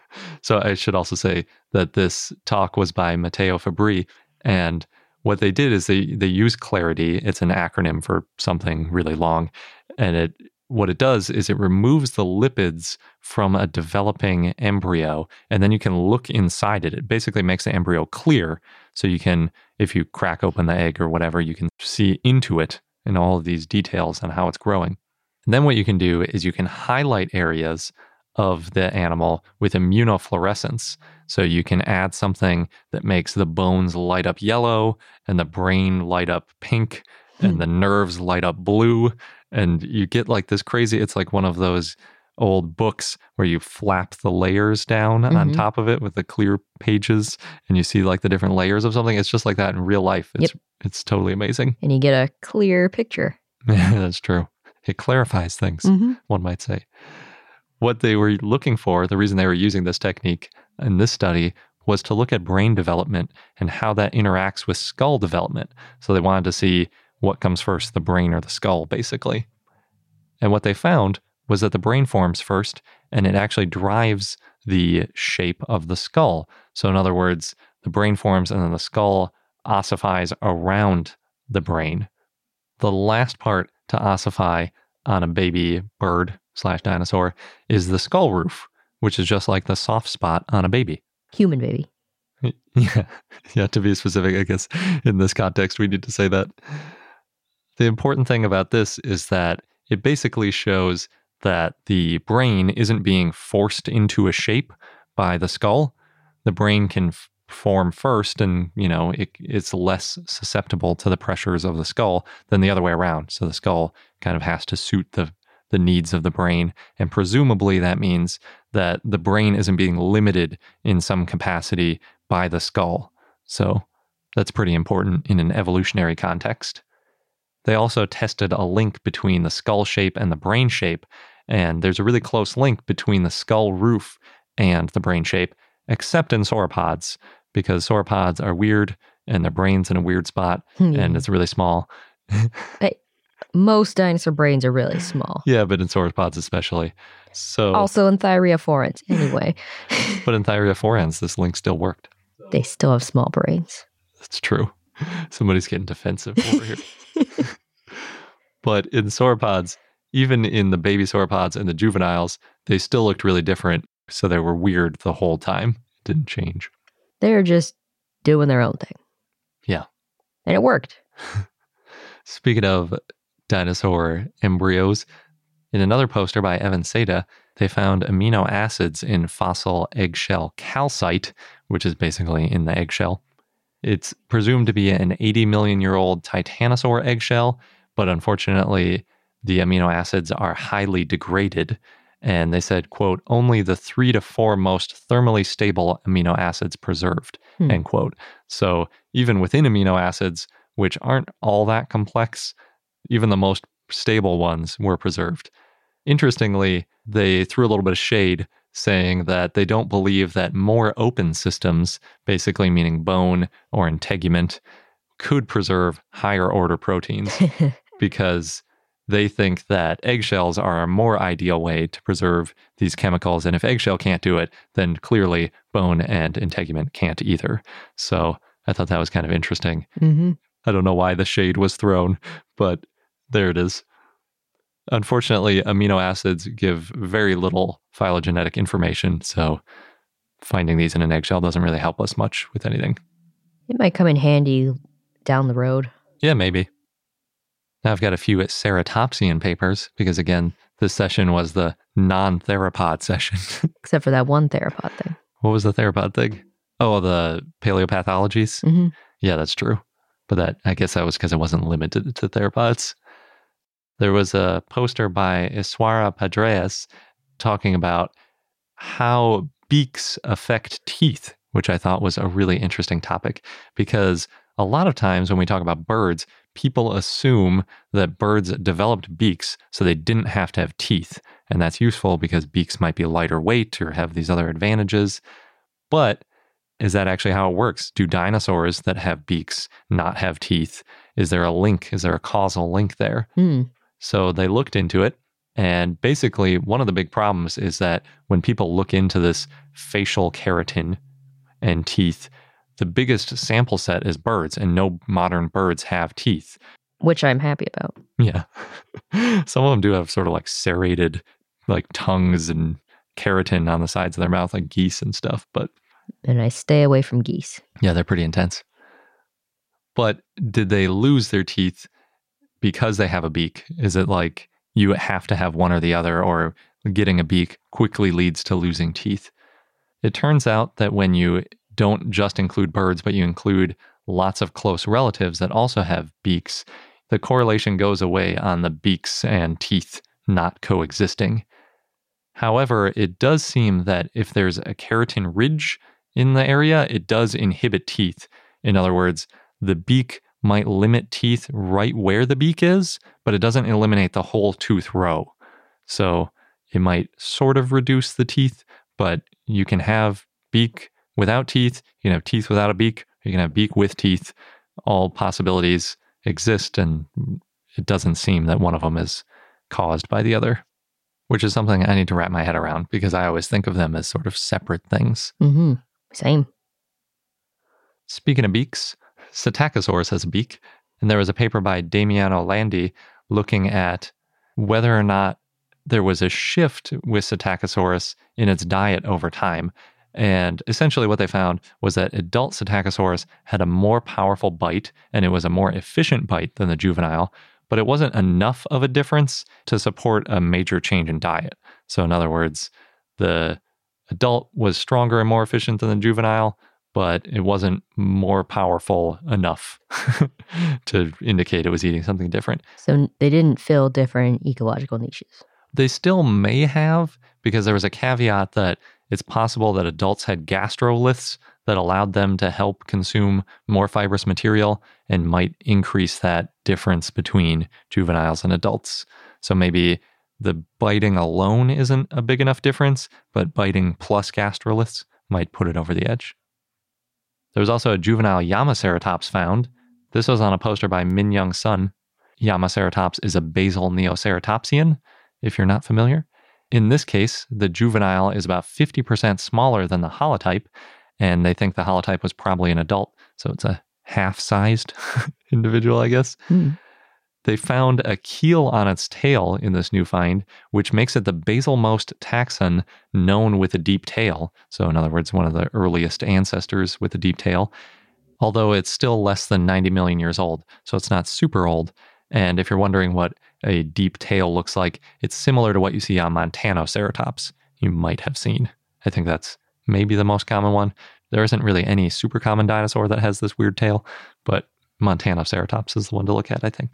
So I should also say that this talk was by Matteo Fabri, and what they did is they they use clarity. It's an acronym for something really long, and it what it does is it removes the lipids from a developing embryo, and then you can look inside it. It basically makes the embryo clear, so you can, if you crack open the egg or whatever, you can see into it and all of these details on how it's growing. And then what you can do is you can highlight areas of the animal with immunofluorescence. So you can add something that makes the bones light up yellow and the brain light up pink and the nerves light up blue. And you get like this crazy, it's like one of those old books where you flap the layers down mm-hmm. on top of it with the clear pages and you see like the different layers of something. It's just like that in real life. It's yep. It's totally amazing. And you get a clear picture. Yeah, that's true. It clarifies things, mm-hmm. one might say. What they were looking for, the reason they were using this technique in this study, was to look at brain development and how that interacts with skull development. So they wanted to see what comes first, the brain or the skull, basically. And what they found was that the brain forms first, and it actually drives the shape of the skull. So in other words, the brain forms and then the skull ossifies around the brain. The last part to ossify on a baby bird slash dinosaur is the skull roof, which is just like the soft spot on a baby. Human baby. Yeah, yeah. To be specific, I guess in this context, we need to say that. The important thing about this is that it basically shows that the brain isn't being forced into a shape by the skull. The brain can f- form first, and you know it, it's less susceptible to the pressures of the skull than the other way around. So the skull kind of has to suit the the needs of the brain. And presumably that means that the brain isn't being limited in some capacity by the skull. So that's pretty important in an evolutionary context. They also tested a link between the skull shape and the brain shape. And there's a really close link between the skull roof and the brain shape, except in sauropods, because sauropods are weird and their brain's in a weird spot hmm. and it's really small. Hey. Most dinosaur brains are really small. Yeah, but in sauropods especially. So also in Thyreophorans, anyway. But in Thyreophorans, this link still worked. They still have small brains. That's true. Somebody's getting defensive over here. But in sauropods, even in the baby sauropods and the juveniles, they still looked really different. So they were weird the whole time. It didn't change. They're just doing their own thing. Yeah. And it worked. Speaking of dinosaur embryos, in another poster by Evan Seda, they found amino acids in fossil eggshell calcite, which is basically in the eggshell. It's presumed to be an eighty million year old titanosaur eggshell, but unfortunately, the amino acids are highly degraded. And they said, quote, only the three to four most thermally stable amino acids preserved, hmm. end quote. So even within amino acids, which aren't all that complex, even the most stable ones were preserved. Interestingly, they threw a little bit of shade saying that they don't believe that more open systems, basically meaning bone or integument, could preserve higher order proteins because they think that eggshells are a more ideal way to preserve these chemicals. And if eggshell can't do it, then clearly bone and integument can't either. So I thought that was kind of interesting. Mm-hmm. I don't know why the shade was thrown, but there it is. Unfortunately, amino acids give very little phylogenetic information, so finding these in an eggshell doesn't really help us much with anything. It might come in handy down the road. Yeah, maybe. Now I've got a few ceratopsian papers, because again, this session was the non-theropod session. Except for that one theropod thing. What was the theropod thing? Oh, the paleopathologies? Mm-hmm. Yeah, that's true. But that I guess that was because it wasn't limited to theropods. There was a poster by Iswara Padreas talking about how beaks affect teeth, which I thought was a really interesting topic, because a lot of times when we talk about birds, people assume that birds developed beaks so they didn't have to have teeth. And that's useful because beaks might be lighter weight or have these other advantages. But is that actually how it works? Do dinosaurs that have beaks not have teeth? Is there a link? Is there a causal link there? Hmm. So they looked into it. And basically, one of the big problems is that when people look into this facial keratin and teeth, the biggest sample set is birds, and no modern birds have teeth. Which I'm happy about. Yeah. Some of them do have sort of like serrated like tongues and keratin on the sides of their mouth, like geese and stuff. But and I stay away from geese. Yeah, they're pretty intense. But did they lose their teeth because they have a beak? Is it like you have to have one or the other, or getting a beak quickly leads to losing teeth? It turns out that when you don't just include birds, but you include lots of close relatives that also have beaks, the correlation goes away on the beaks and teeth not coexisting. However, it does seem that if there's a keratin ridge in the area, it does inhibit teeth. In other words, the beak might limit teeth right where the beak is, but it doesn't eliminate the whole tooth row. So it might sort of reduce the teeth, but you can have beak without teeth, you can have teeth without a beak, you can have beak with teeth. All possibilities exist, and it doesn't seem that one of them is caused by the other, which is something I need to wrap my head around because I always think of them as sort of separate things. Mm-hmm. Same. Speaking of beaks, Psittacosaurus has a beak, and there was a paper by Damiano Landi looking at whether or not there was a shift with Psittacosaurus in its diet over time. And essentially what they found was that adult Psittacosaurus had a more powerful bite, and it was a more efficient bite than the juvenile, but it wasn't enough of a difference to support a major change in diet. So in other words, the adult was stronger and more efficient than the juvenile, but it wasn't more powerful enough to indicate it was eating something different. So they didn't fill different ecological niches. They still may have, because there was a caveat that it's possible that adults had gastroliths that allowed them to help consume more fibrous material and might increase that difference between juveniles and adults. So maybe the biting alone isn't a big enough difference, but biting plus gastroliths might put it over the edge. There was also a juvenile Yamaceratops found. This was on a poster by Min Young Sun. Yamaceratops is a basal neoceratopsian, if you're not familiar. In this case, the juvenile is about fifty percent smaller than the holotype, and they think the holotype was probably an adult, so it's a half-sized individual, I guess. Hmm. They found a keel on its tail in this new find, which makes it the basalmost taxon known with a deep tail. So in other words, one of the earliest ancestors with a deep tail, although it's still less than ninety million years old, so it's not super old. And if you're wondering what a deep tail looks like, it's similar to what you see on Montanoceratops. You might have seen. I think that's maybe the most common one. There isn't really any super common dinosaur that has this weird tail, but Montanoceratops is the one to look at, I think.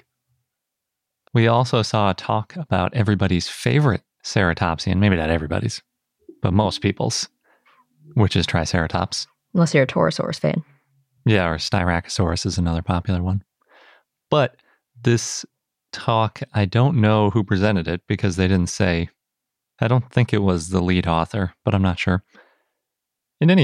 We also saw a talk about everybody's favorite ceratopsian, maybe not everybody's, but most people's, which is Triceratops. Unless you're a Torosaurus fan. Yeah, or Styracosaurus is another popular one. But this talk, I don't know who presented it because they didn't say. I don't think it was the lead author, but I'm not sure. In any event,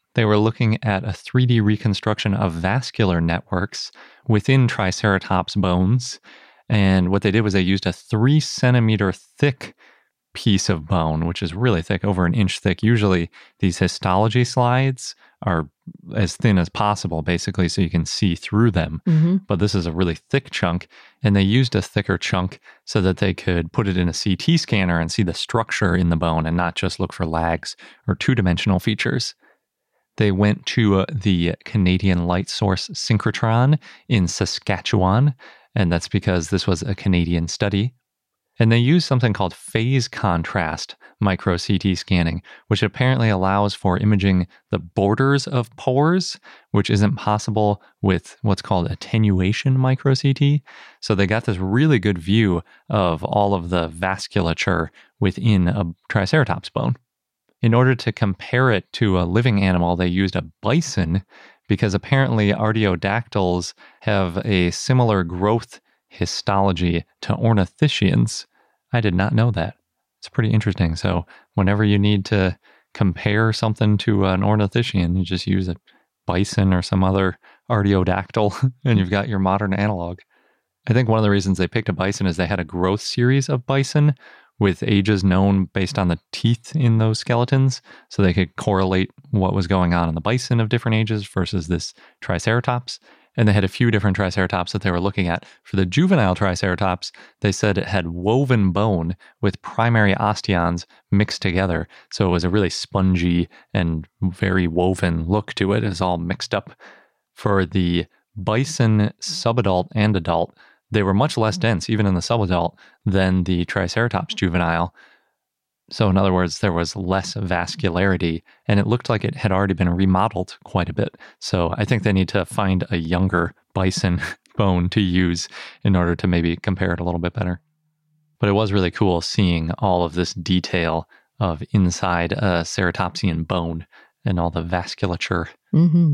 They were looking at a three D reconstruction of vascular networks within Triceratops bones. And what they did was they used a three centimeter thick piece of bone, which is really thick, over an inch thick. Usually these histology slides are as thin as possible, basically, so you can see through them. Mm-hmm. But this is a really thick chunk, and they used a thicker chunk so that they could put it in a C T scanner and see the structure in the bone and not just look for lags or two-dimensional features. They went to uh, the Canadian Light Source Synchrotron in Saskatchewan, and that's because this was a Canadian study. And they used something called phase contrast micro C T scanning, which apparently allows for imaging the borders of pores, which isn't possible with what's called attenuation micro C T. So they got this really good view of all of the vasculature within a Triceratops bone. In order to compare it to a living animal, they used a bison because apparently artiodactyls have a similar growth histology to ornithischians. I did not know that. It's pretty interesting. So whenever you need to compare something to an ornithischian, you just use a bison or some other artiodactyl and you've got your modern analog. I think one of the reasons they picked a bison is they had a growth series of bison with ages known based on the teeth in those skeletons, so they could correlate what was going on in the bison of different ages versus this Triceratops. And they had a few different Triceratops that they were looking at. For the juvenile Triceratops, they said it had woven bone with primary osteons mixed together. So it was a really spongy and very woven look to it. It was all mixed up. For the bison subadult and adult, they were much less dense, even in the subadult, than the Triceratops juvenile. So in other words, there was less vascularity, and it looked like it had already been remodeled quite a bit. So I think they need to find a younger bison bone to use in order to maybe compare it a little bit better. But it was really cool seeing all of this detail of inside a ceratopsian bone and all the vasculature. Mm-hmm.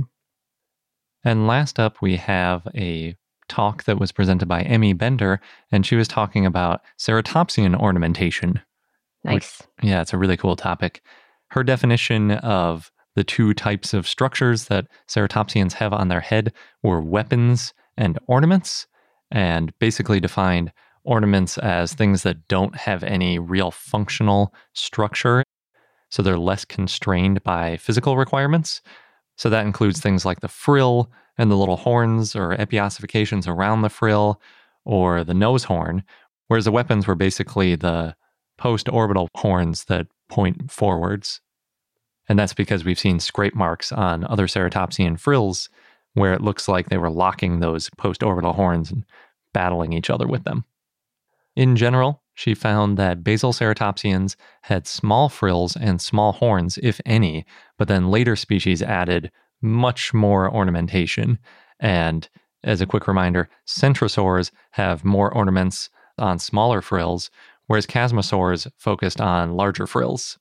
And last up, we have a talk that was presented by Emmy Bender, and she was talking about ceratopsian ornamentation. Nice. Which, yeah, it's a really cool topic. Her definition of the two types of structures that ceratopsians have on their head were weapons and ornaments, and basically defined ornaments as things that don't have any real functional structure, so they're less constrained by physical requirements. So that includes things like the frill and the little horns or epiossifications around the frill or the nose horn, whereas the weapons were basically the post-orbital horns that point forwards. And that's because we've seen scrape marks on other ceratopsian frills where it looks like they were locking those post-orbital horns and battling each other with them. In general, she found that basal ceratopsians had small frills and small horns, if any, but then later species added much more ornamentation. And as a quick reminder, centrosaurs have more ornaments on smaller frills, whereas chasmosaurs focused on larger frills.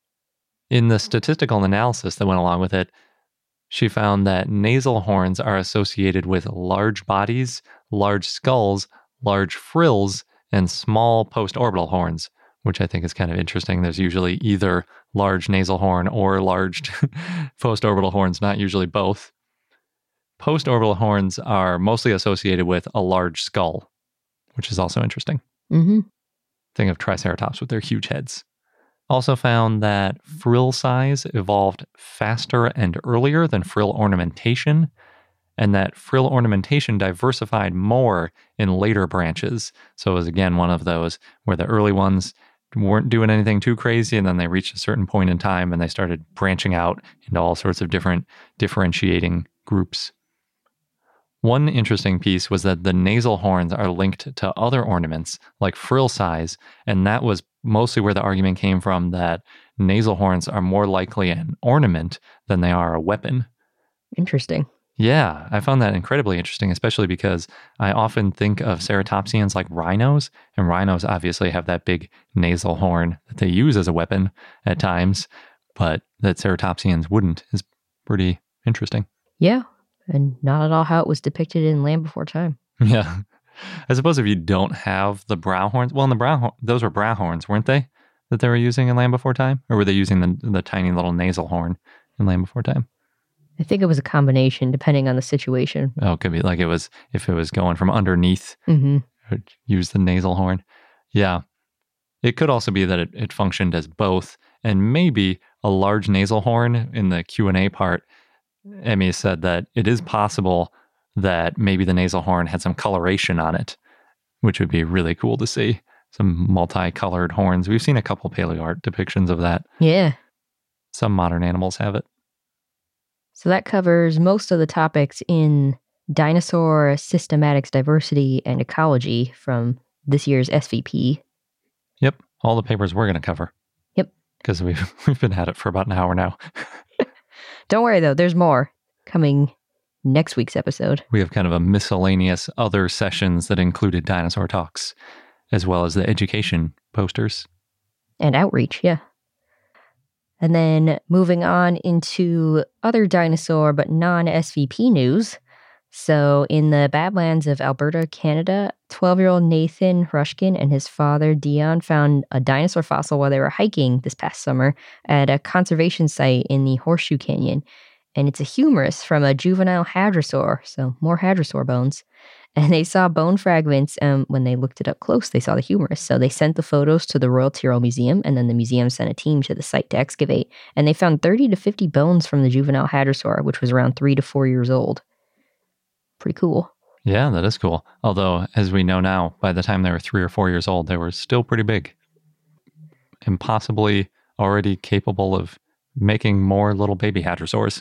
In the statistical analysis that went along with it, she found that nasal horns are associated with large bodies, large skulls, large frills, and small post-orbital horns, which I think is kind of interesting. There's usually either large nasal horn or large post-orbital horns, not usually both. Post-orbital horns are mostly associated with a large skull, which is also interesting. Mm-hmm. Think of Triceratops with their huge heads. Also found that frill size evolved faster and earlier than frill ornamentation, and that frill ornamentation diversified more in later branches. So it was, again, one of those where the early ones weren't doing anything too crazy, and then they reached a certain point in time and they started branching out into all sorts of different differentiating groups. One interesting piece was that the nasal horns are linked to other ornaments, like frill size, and that was mostly where the argument came from that nasal horns are more likely an ornament than they are a weapon. Interesting. Yeah, I found that incredibly interesting, especially because I often think of ceratopsians like rhinos, and rhinos obviously have that big nasal horn that they use as a weapon at times, but that ceratopsians wouldn't is pretty interesting. Yeah, and not at all how it was depicted in Land Before Time. Yeah. I suppose if you don't have the brow horns, well, in the brow, those were brow horns, weren't they, that they were using in Land Before Time? Or were they using the, the tiny little nasal horn in Land Before Time? I think it was a combination depending on the situation. Oh, it could be like it was, if it was going from underneath, Mm-hmm. it would use the nasal horn. Yeah. It could also be that it, it functioned as both, and maybe a large nasal horn. In the Q and A part, Emmy said that it is possible that maybe the nasal horn had some coloration on it, which would be really cool to see. Some multicolored horns. We've seen a couple paleo art depictions of that. Yeah. Some modern animals have it. So that covers most of the topics in Dinosaur Systematics, Diversity, and Ecology from this year's S V P. Yep. All the papers we're going to cover. Yep. Because we've, we've been at it for about an hour now. Don't worry, though. There's more coming next week's episode. We have kind of a miscellaneous other sessions that included dinosaur talks, as well as the education posters. And outreach, yeah. And then moving on into other dinosaur but non-S V P news. So in the Badlands of Alberta, Canada, twelve-year-old Nathan Rushkin and his father Dion found a dinosaur fossil while they were hiking this past summer at a conservation site in the Horseshoe Canyon. And it's a humerus from a juvenile hadrosaur, so more hadrosaur bones. And they saw bone fragments, and when they looked it up close, they saw the humerus. So they sent the photos to the Royal Tyrrell Museum, and then the museum sent a team to the site to excavate. And they found thirty to fifty bones from the juvenile hadrosaur, which was around three to four years old. Pretty cool. Yeah, that is cool. Although, as we know now, by the time they were three or four years old, they were still pretty big. And possibly already capable of making more little baby hadrosaurs.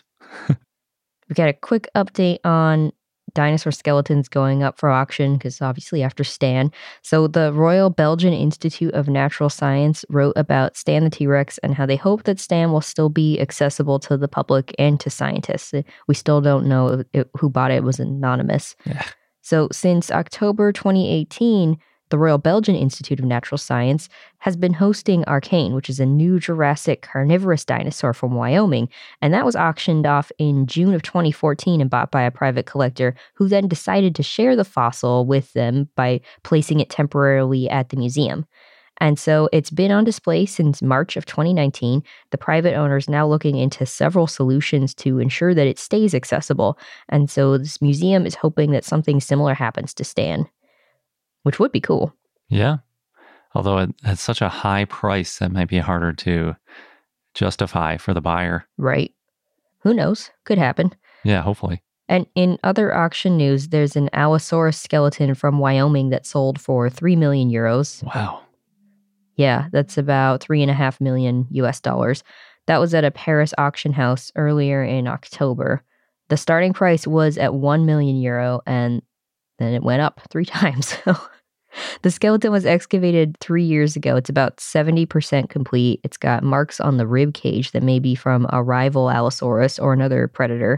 We've got a quick update on dinosaur skeletons going up for auction, because obviously after Stan. So the Royal Belgian Institute of Natural Science wrote about Stan the T-Rex and how they hope that Stan will still be accessible to the public and to scientists. We still don't know if, if, who bought it. It was anonymous. Yeah. So since October twenty eighteen, the Royal Belgian Institute of Natural Science has been hosting Arcane, which is a new Jurassic carnivorous dinosaur from Wyoming. And that was auctioned off in June of twenty fourteen and bought by a private collector who then decided to share the fossil with them by placing it temporarily at the museum. And so it's been on display since March of twenty nineteen. The private owner is now looking into several solutions to ensure that it stays accessible. And so this museum is hoping that something similar happens to Stan, which would be cool. Yeah. Although it, at such a high price, that might be harder to justify for the buyer. Right. Who knows? Could happen. Yeah, hopefully. And in other auction news, there's an Allosaurus skeleton from Wyoming that sold for three million euros. Wow. Yeah, that's about three and a half million U S dollars. That was at a Paris auction house earlier in October. The starting price was at one million euro, and then it went up three times. The skeleton was excavated three years ago. It's about seventy percent complete. It's got marks on the rib cage that may be from a rival Allosaurus or another predator.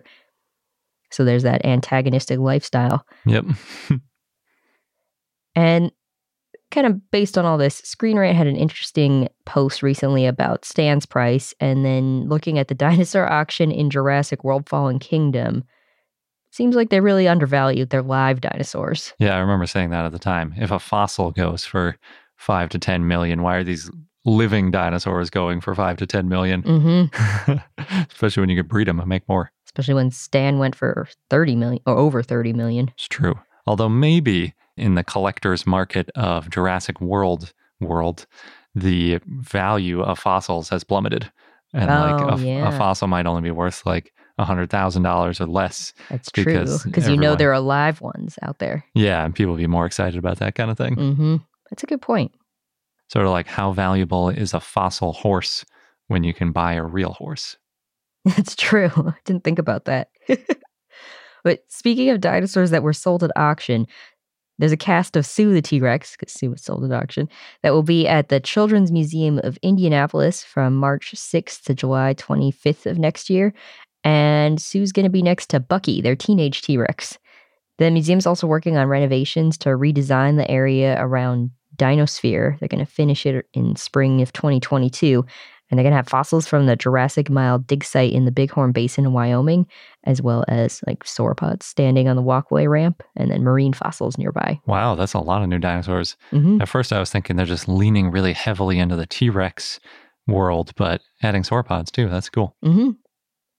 So there's that antagonistic lifestyle. Yep. And kind of based on all this, Screen Rant had an interesting post recently about Stan's price, and then looking at the dinosaur auction in Jurassic World Fallen Kingdom. Seems like they really undervalued their live dinosaurs. Yeah, I remember saying that at the time. If a fossil goes for five to ten million, why are these living dinosaurs going for five to ten million? Mm-hmm. Especially when you could breed them and make more. Especially when Stan went for thirty million or over thirty million. It's true. Although maybe in the collector's market of Jurassic World world, the value of fossils has plummeted. And oh, like a, yeah. a fossil might only be worth like one hundred thousand dollars or less. That's true. Because Because you know everyone- there are live ones out there. Yeah, and people will be more excited about that kind of thing. Mm-hmm. That's a good point. Sort of like, how valuable is a fossil horse when you can buy a real horse? That's true. I didn't think about that. But speaking of dinosaurs that were sold at auction, there's a cast of Sue the T-Rex, because Sue was sold at auction, that will be at the Children's Museum of Indianapolis from March sixth to July twenty-fifth of next year. And Sue's going to be next to Bucky, their teenage T-Rex. The museum's also working on renovations to redesign the area around Dinosphere. They're going to finish it in spring of twenty twenty-two. And they're going to have fossils from the Jurassic Mile dig site in the Bighorn Basin in Wyoming, as well as like sauropods standing on the walkway ramp, and then marine fossils nearby. Wow, that's a lot of new dinosaurs. Mm-hmm. At first I was thinking they're just leaning really heavily into the T-Rex world, but adding sauropods too, that's cool. Mm-hmm.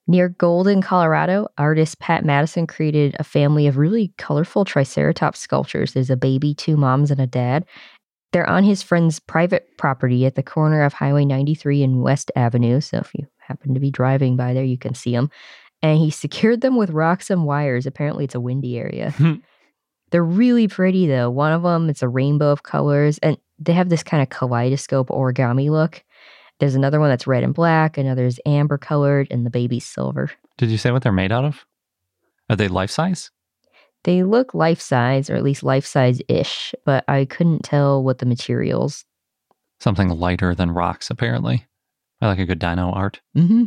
Near Golden, Colorado, artist Pat Madison created a family of really colorful Triceratops sculptures. There's a baby, two moms, and a dad. They're on his friend's private property at the corner of Highway ninety-three and West Avenue. So if you happen to be driving by there, you can see them. And he secured them with rocks and wires. Apparently, it's a windy area. They're really pretty, though. One of them, it's a rainbow of colors, and they have this kind of kaleidoscope origami look. There's another one that's red and black, another's amber colored, and the baby's silver. Did you say what they're made out of? Are they life-size? They look life-size, or at least life-size-ish, but I couldn't tell what the materials. Something lighter than rocks, apparently. I like a good dino art. Mm-hmm.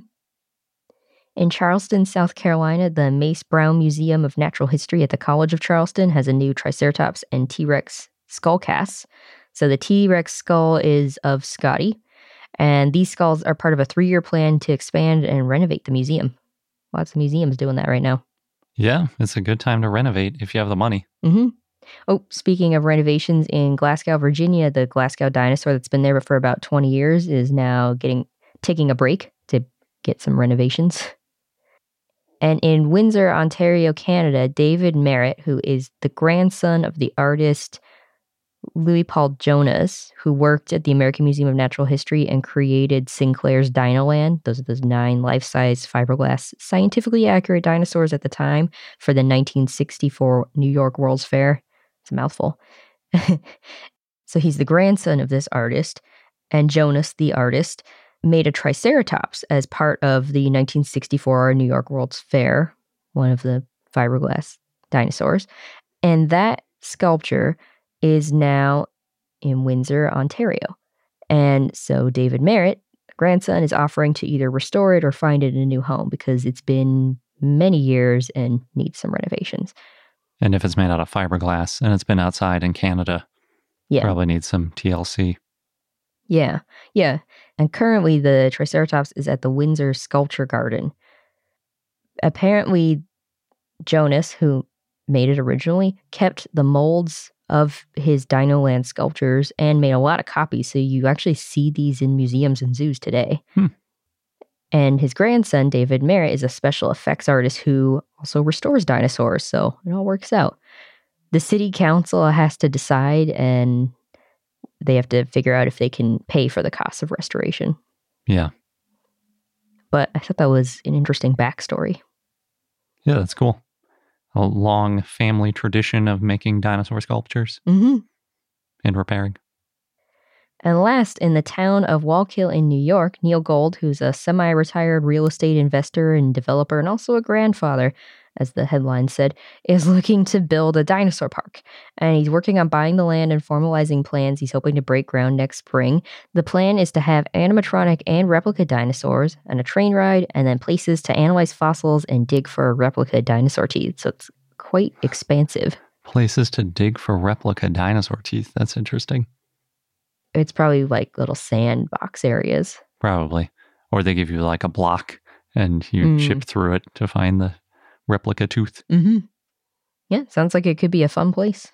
In Charleston, South Carolina, the Mace Brown Museum of Natural History at the College of Charleston has a new Triceratops and T-Rex skull casts. So the T-Rex skull is of Scotty, and these skulls are part of a three-year plan to expand and renovate the museum. Lots of museums doing that right now. Yeah, it's a good time to renovate if you have the money. Mm-hmm. Oh, speaking of renovations, in Glasgow, Virginia, the Glasgow dinosaur that's been there for about twenty years is now getting taking a break to get some renovations. And in Windsor, Ontario, Canada, David Merritt, who is the grandson of the artist Louis Paul Jonas, who worked at the American Museum of Natural History and created Sinclair's Dinoland. Those are those nine life-size fiberglass, scientifically accurate dinosaurs at the time for the nineteen sixty-four New York World's Fair. It's a mouthful. So he's the grandson of this artist, and Jonas, the artist, made a Triceratops as part of the nineteen sixty-four New York World's Fair, one of the fiberglass dinosaurs. And that sculpture is now in Windsor, Ontario. And so David Merritt, grandson, is offering to either restore it or find it a new home because it's been many years and needs some renovations. And if it's made out of fiberglass and it's been outside in Canada, yeah, probably needs some T L C. Yeah, yeah. And currently the Triceratops is at the Windsor Sculpture Garden. Apparently, Jonas, who made it originally, kept the molds of his Dinoland sculptures and made a lot of copies, so you actually see these in museums and zoos today. Hmm. And his grandson, David Merritt, is a special effects artist who also restores dinosaurs, so it all works out. The city council has to decide, and they have to figure out if they can pay for the cost of restoration. Yeah. But I thought that was an interesting backstory. Yeah, that's cool. A long family tradition of making dinosaur sculptures Mm-hmm. and repairing. And last, in the town of Wallkill in New York, Neil Gold, who's a semi-retired real estate investor and developer and also a grandfather, as the headline said, is looking to build a dinosaur park. And he's working on buying the land and formalizing plans. He's hoping to break ground next spring. The plan is to have animatronic and replica dinosaurs and a train ride, and then places to analyze fossils and dig for replica dinosaur teeth. So it's quite expansive. Places to dig for replica dinosaur teeth. That's interesting. It's probably like little sandbox areas. Probably. Or they give you like a block and you Mm. chip through it to find the replica tooth. Mm-hmm. Yeah, sounds like it could be a fun place.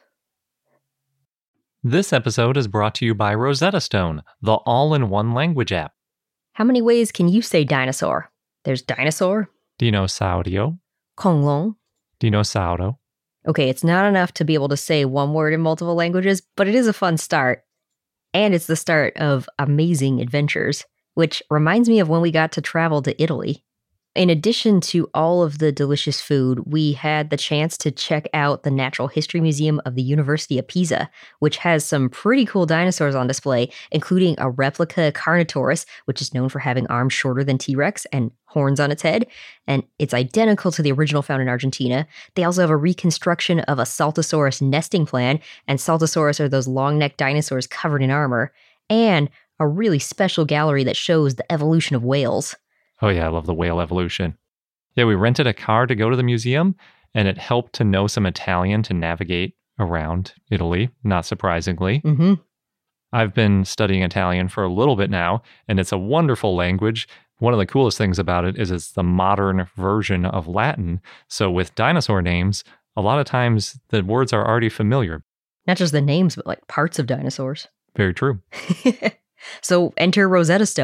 This episode is brought to you by Rosetta Stone, the all-in-one language app. How many ways can you say dinosaur? There's dinosaur, Dinosaurio, 恐龙. dinosauro. Okay, it's not enough to be able to say one word in multiple languages, but it is a fun start. And it's the start of amazing adventures, which reminds me of when we got to travel to Italy. In addition to all of the delicious food, we had the chance to check out the Natural History Museum of the University of Pisa, which has some pretty cool dinosaurs on display, including a replica Carnotaurus, which is known for having arms shorter than T-Rex and horns on its head, and it's identical to the original found in Argentina. They also have a reconstruction of a Saltosaurus nesting plan, and Saltosaurus are those long-necked dinosaurs covered in armor, and a really special gallery that shows the evolution of whales. Oh yeah, I love the whale evolution. Yeah, we rented a car to go to the museum, and it helped to know some Italian to navigate around Italy, not surprisingly. Mm-hmm. I've been studying Italian for a little bit now, and it's a wonderful language. One of the coolest things about it is it's the modern version of Latin. So with dinosaur names, a lot of times the words are already familiar. Not just the names, but like parts of dinosaurs. Very true. So enter Rosetta Stone.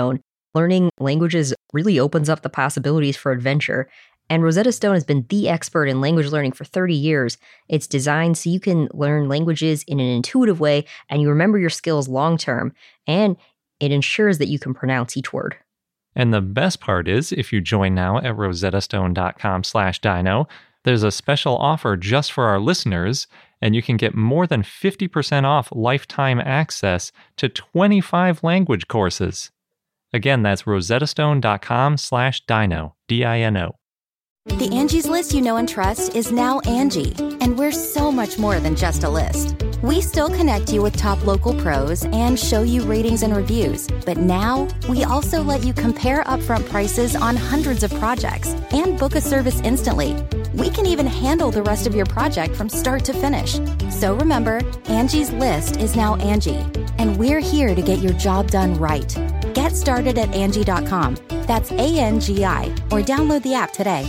Learning languages really opens up the possibilities for adventure. And Rosetta Stone has been the expert in language learning for thirty years. It's designed so you can learn languages in an intuitive way and you remember your skills long term. And it ensures that you can pronounce each word. And the best part is, if you join now at rosettastone.com slash dino, there's a special offer just for our listeners, and you can get more than fifty percent off lifetime access to twenty-five language courses. Again, that's rosettastone.com slash dino, D I N O. The Angie's List you know and trust is now Angie, and we're so much more than just a list. We still connect you with top local pros and show you ratings and reviews, but now we also let you compare upfront prices on hundreds of projects and book a service instantly. We can even handle the rest of your project from start to finish. So remember, Angie's List is now Angie, and we're here to get your job done right. Get started at Angie dot com. That's A N G I, or download the app today.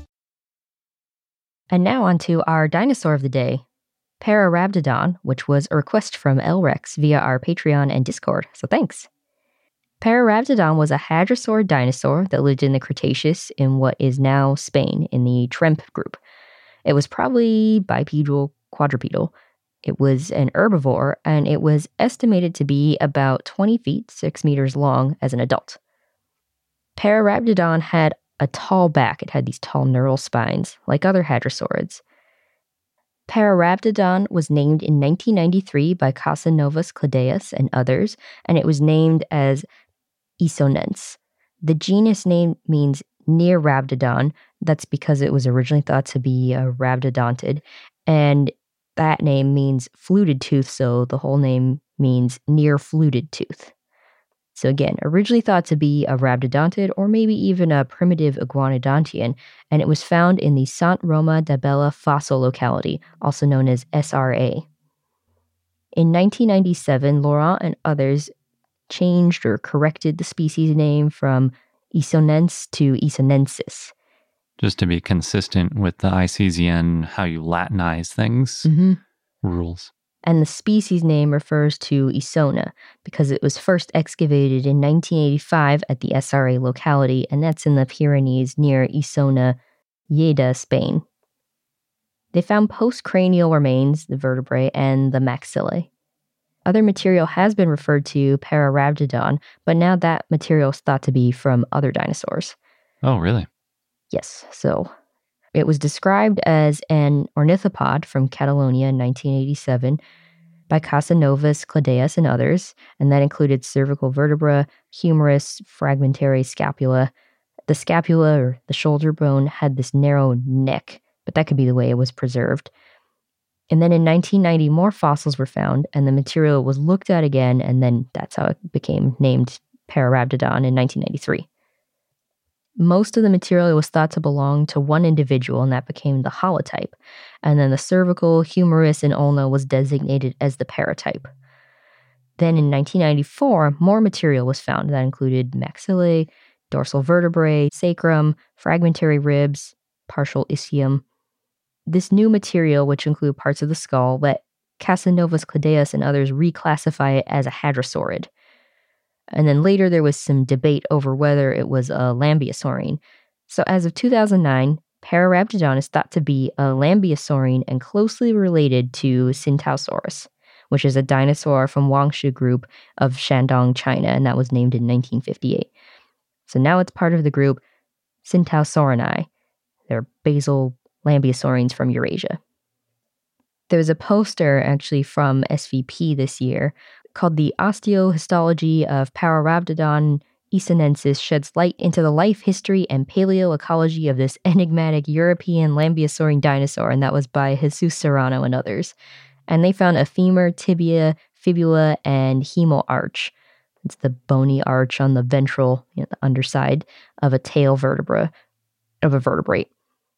And now on to our dinosaur of the day, Pararhabdodon, which was a request from Elrex via our Patreon and Discord, so thanks. Pararhabdodon was a hadrosaur dinosaur that lived in the Cretaceous in what is now Spain in the Tremp group. It was probably bipedal, quadrupedal. It was an herbivore, and it was estimated to be about twenty feet, six meters long as an adult. Pararhabdodon had a tall back. It had these tall neural spines, like other hadrosaurids. Pararhabdodon was named in nineteen ninety-three by Casanovas Cladeus and others, and it was named as Isonense. The genus name means near rhabdodon. That's because it was originally thought to be a rhabdodontid, and that name means fluted tooth, so the whole name means near fluted tooth. So again, originally thought to be a rhabdodontid or maybe even a primitive iguanodontian, and it was found in the Sant Roma d'Abella fossil locality, also known as S R A. In nineteen ninety-seven, Laurent and others changed or corrected the species name from Isonense to Isonensis. Just to be consistent with the I C Z N, how you Latinize things, Mm-hmm. rules. And the species name refers to Isona because it was first excavated in nineteen eighty-five at the S R A locality, and that's in the Pyrenees near Isona, Lleida, Spain. They found postcranial remains, the vertebrae, and the maxillae. Other material has been referred to Pararhabdodon, but now that material is thought to be from other dinosaurs. Oh, really? Yes, so it was described as an ornithopod from Catalonia in nineteen eighty-seven by Casanovas Cladeus and others, and that included cervical vertebra, humerus, fragmentary scapula. The scapula, or the shoulder bone, had this narrow neck, but that could be the way it was preserved. And then in nineteen ninety, more fossils were found, and the material was looked at again, and then that's how it became named Pararhabdodon in nineteen ninety-three. Most of the material was thought to belong to one individual, and that became the holotype. And then the cervical, humerus, and ulna was designated as the paratype. Then in nineteen ninety-four, more material was found that included maxillae, dorsal vertebrae, sacrum, fragmentary ribs, partial ischium. This new material, which included parts of the skull, let Casanovas Cladeus and others reclassify it as a hadrosaurid. And then later there was some debate over whether it was a lambeosaurine. So as of two thousand nine, Pararhabdodon is thought to be a lambeosaurine and closely related to Syntausaurus, which is a dinosaur from Wangshu group of Shandong, China, and that was named in nineteen fifty-eight. So now it's part of the group Syntausaurini. They're basal lambeosaurines from Eurasia. There was a poster actually from S V P this year called The Osteohistology of Pararhabdodon Isonensis Sheds Light into the Life, History, and Paleoecology of this Enigmatic European Lambeosaurine Dinosaur, and that was by Jesus Serrano and others. And they found a femur, tibia, fibula, and hemal arch. It's the bony arch on the ventral, you know, the underside of a tail vertebra, of a vertebrate.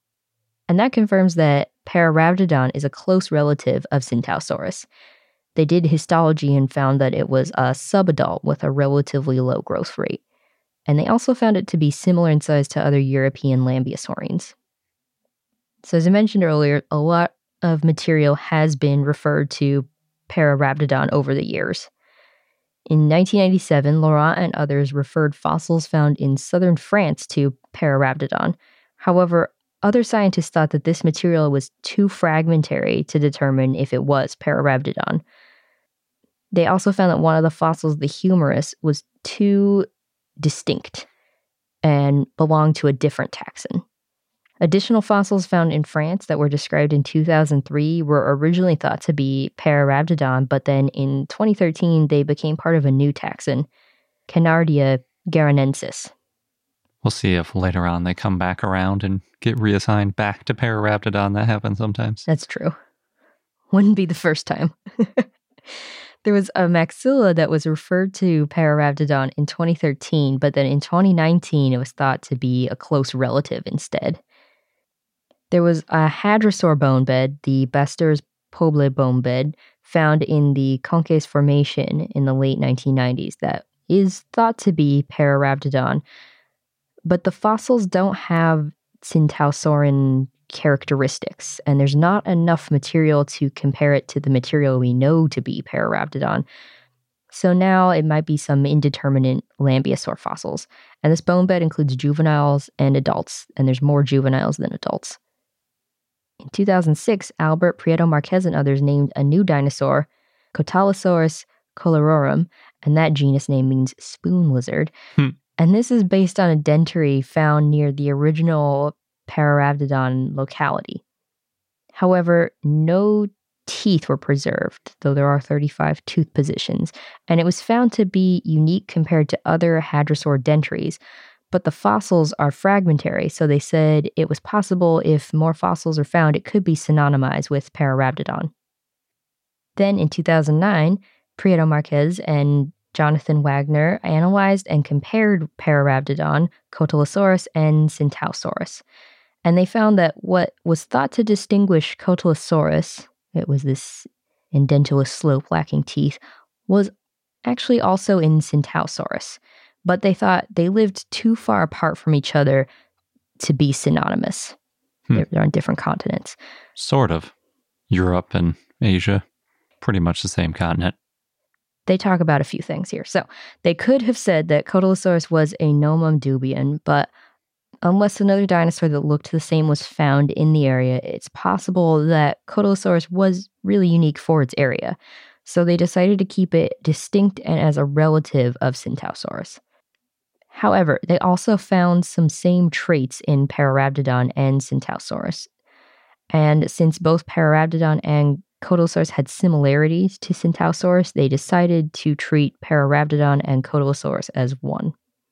And that confirms that Pararhabdodon is a close relative of Syntausaurus. They did histology and found that it was a subadult with a relatively low growth rate. And they also found it to be similar in size to other European lambeosaurines. So as I mentioned earlier, a lot of material has been referred to Pararhabdodon over the years. In nineteen ninety-seven, Laurent and others referred fossils found in southern France to Pararhabdodon. However, other scientists thought that this material was too fragmentary to determine if it was Pararhabdodon. They also found that one of the fossils, the humerus, was too distinct and belonged to a different taxon. Additional fossils found in France that were described in two thousand three were originally thought to be Pararhabdodon, but then in twenty thirteen they became part of a new taxon, Canardia guaranensis. We'll see if later on they come back around and get reassigned back to Pararhabdodon. That happens sometimes. That's true. Wouldn't be the first time. There was a maxilla that was referred to Pararhabdodon in twenty thirteen, but then in twenty nineteen it was thought to be a close relative instead. There was a hadrosaur bone bed, the Baster's Poble bone bed, found in the Conques Formation in the late nineteen nineties that is thought to be Pararhabdodon, but the fossils don't have Centausauran characteristics, and there's not enough material to compare it to the material we know to be Pararhabdodon. So now it might be some indeterminate Lambeosaur fossils. And this bone bed includes juveniles and adults, and there's more juveniles than adults. In two thousand six, Albert Prieto Marquez and others named a new dinosaur, Cotylosaurus colororum, and that genus name means spoon lizard. Hmm. And this is based on a dentary found near the original Pararhabdodon locality. However, no teeth were preserved, though there are thirty-five tooth positions, and it was found to be unique compared to other hadrosaur dentaries, but the fossils are fragmentary, so they said it was possible if more fossils are found, it could be synonymized with Pararhabdodon. Then in two thousand nine, Prieto Marquez and Jonathan Wagner analyzed and compared Pararhabdodon, Cotylosaurus, and Centaurus. And they found that what was thought to distinguish Cotylosaurus, it was this edentulous slope lacking teeth, was actually also in Centaurus. But they thought they lived too far apart from each other to be synonymous. Hmm. They're, they're on different continents. Sort of. Europe and Asia, pretty much the same continent. They talk about a few things here. So they could have said that Cotylosaurus was a Nomum dubium, but unless another dinosaur that looked the same was found in the area, it's possible that Cotylosaurus was really unique for its area. So they decided to keep it distinct and as a relative of Centaurus. However, they also found some same traits in Pararhabdodon and Centaurus. And since both Pararhabdodon and Cotylosaurus had similarities to Centaurus, they decided to treat Pararhabdodon and Cotylosaurus as one.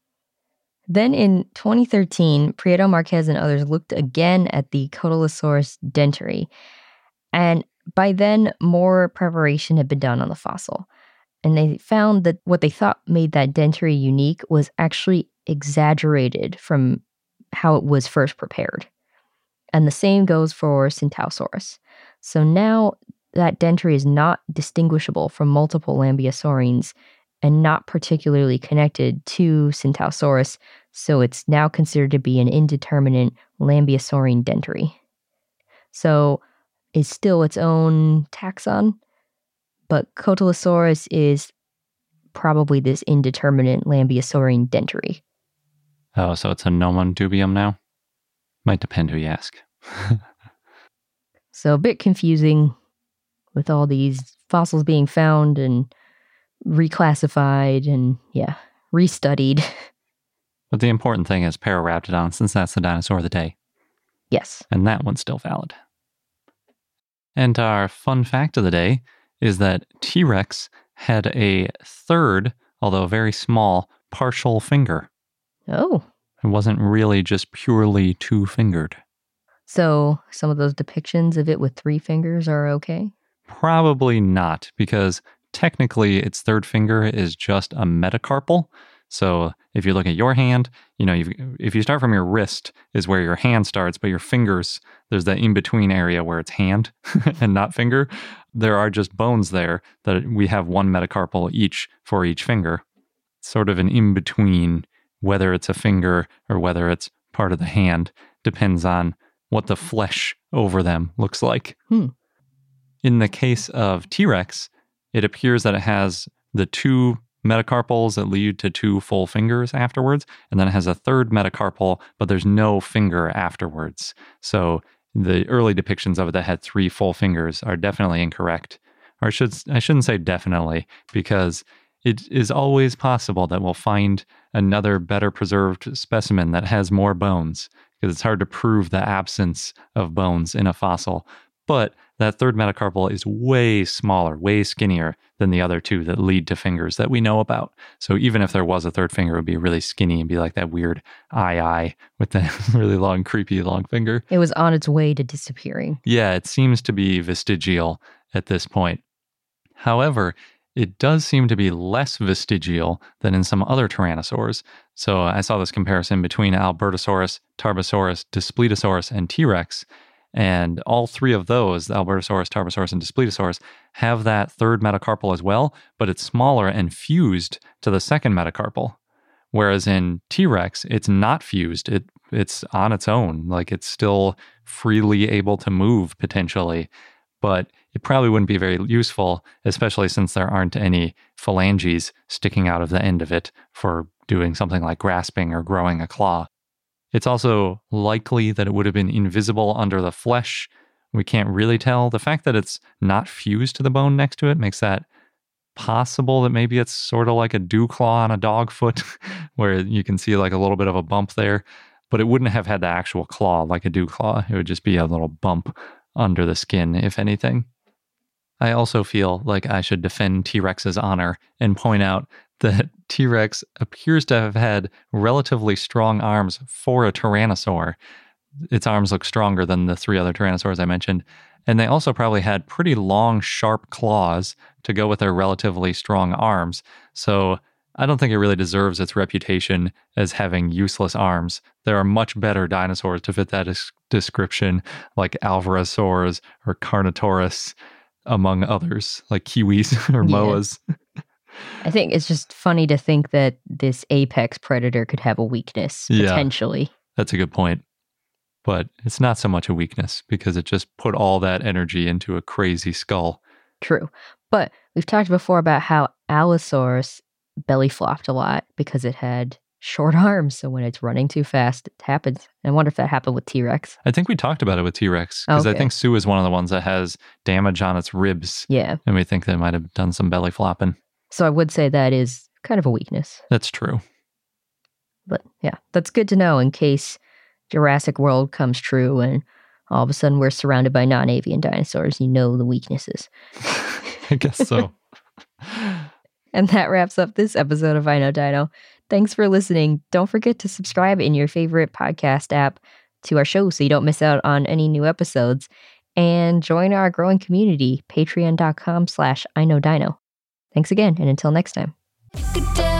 Then in twenty thirteen, Prieto Marquez and others looked again at the Cotylosaurus dentary, and by then more preparation had been done on the fossil. And they found that what they thought made that dentary unique was actually exaggerated from how it was first prepared. And the same goes for Centaurus. So now that dentary is not distinguishable from multiple Lambeosaurines and not particularly connected to Centaurus, so it's now considered to be an indeterminate Lambeosaurine dentary. So it's still its own taxon, but Cotylosaurus is probably this indeterminate Lambeosaurine dentary. Oh, so it's a Nomum dubium now? Might depend who you ask. So a bit confusing with all these fossils being found and reclassified and, yeah, restudied. But the important thing is Pararhabdodon, since that's the dinosaur of the day. Yes. And that one's still valid. And our fun fact of the day is that T-Rex had a third, although very small, partial finger. Oh. It wasn't really just purely two-fingered. So some of those depictions of it with three fingers are okay? Probably not, because technically its third finger is just a metacarpal. So if you look at your hand, you know, you've, if you start from your wrist is where your hand starts, but your fingers, there's that in-between area where it's hand and not finger. There are just bones there that we have one metacarpal each for each finger. Sort of an in-between, whether it's a finger or whether it's part of the hand, depends on what the flesh over them looks like. Hmm. In the case of T-Rex, it appears that it has the two metacarpals that lead to two full fingers afterwards, and then it has a third metacarpal, but there's no finger afterwards. So the early depictions of it that had three full fingers are definitely incorrect. Or I, should, I shouldn't say definitely, because it is always possible that we'll find another better preserved specimen that has more bones, because it's hard to prove the absence of bones in a fossil. But that third metacarpal is way smaller, way skinnier than the other two that lead to fingers that we know about. So even if there was a third finger, it would be really skinny and be like that weird eye eye with the really long, creepy long finger. It was on its way to disappearing. Yeah, it seems to be vestigial at this point. However, it does seem to be less vestigial than in some other tyrannosaurs. So I saw this comparison between Albertosaurus, Tarbosaurus, Daspletosaurus, and T-Rex. And all three of those, the Albertosaurus, Tarbosaurus, and Daspletosaurus, have that third metacarpal as well, but it's smaller and fused to the second metacarpal. Whereas in T-Rex, it's not fused. It It's on its own. Like, it's still freely able to move, potentially. But it probably wouldn't be very useful, especially since there aren't any phalanges sticking out of the end of it for doing something like grasping or growing a claw. It's also likely that it would have been invisible under the flesh. We can't really tell. The fact that it's not fused to the bone next to it makes that possible that maybe it's sort of like a dew claw on a dog foot, where you can see like a little bit of a bump there. But it wouldn't have had the actual claw like a dew claw. It would just be a little bump under the skin, if anything. I also feel like I should defend T-Rex's honor and point out that T-Rex appears to have had relatively strong arms for a tyrannosaur. Its arms look stronger than the three other tyrannosaurs I mentioned. And they also probably had pretty long, sharp claws to go with their relatively strong arms. So I don't think it really deserves its reputation as having useless arms. There are much better dinosaurs to fit that des- description, like Alvarezsaurs or Carnotaurus, among others, like kiwis or Yeah. moas. I think it's just funny to think that this apex predator could have a weakness, Yeah. potentially. That's a good point. But it's not so much a weakness because it just put all that energy into a crazy skull. True. But we've talked before about how Allosaurus belly flopped a lot because it had short arms. So when it's running too fast, it happens. I wonder if that happened with T-Rex. I think we talked about it with T-Rex because I Okay. think Sue is one of the ones that has damage on its ribs. Yeah. And we think they might have done some belly flopping. So I would say that is kind of a weakness. That's true. But yeah, that's good to know in case Jurassic World comes true and all of a sudden we're surrounded by non-avian dinosaurs. You know the weaknesses. I guess so. And that wraps up this episode of I Know Dino. Thanks for listening. Don't forget to subscribe in your favorite podcast app to our show so you don't miss out on any new episodes. And join our growing community, patreon.com slash I Know Dino. Thanks again, and until next time. Good day.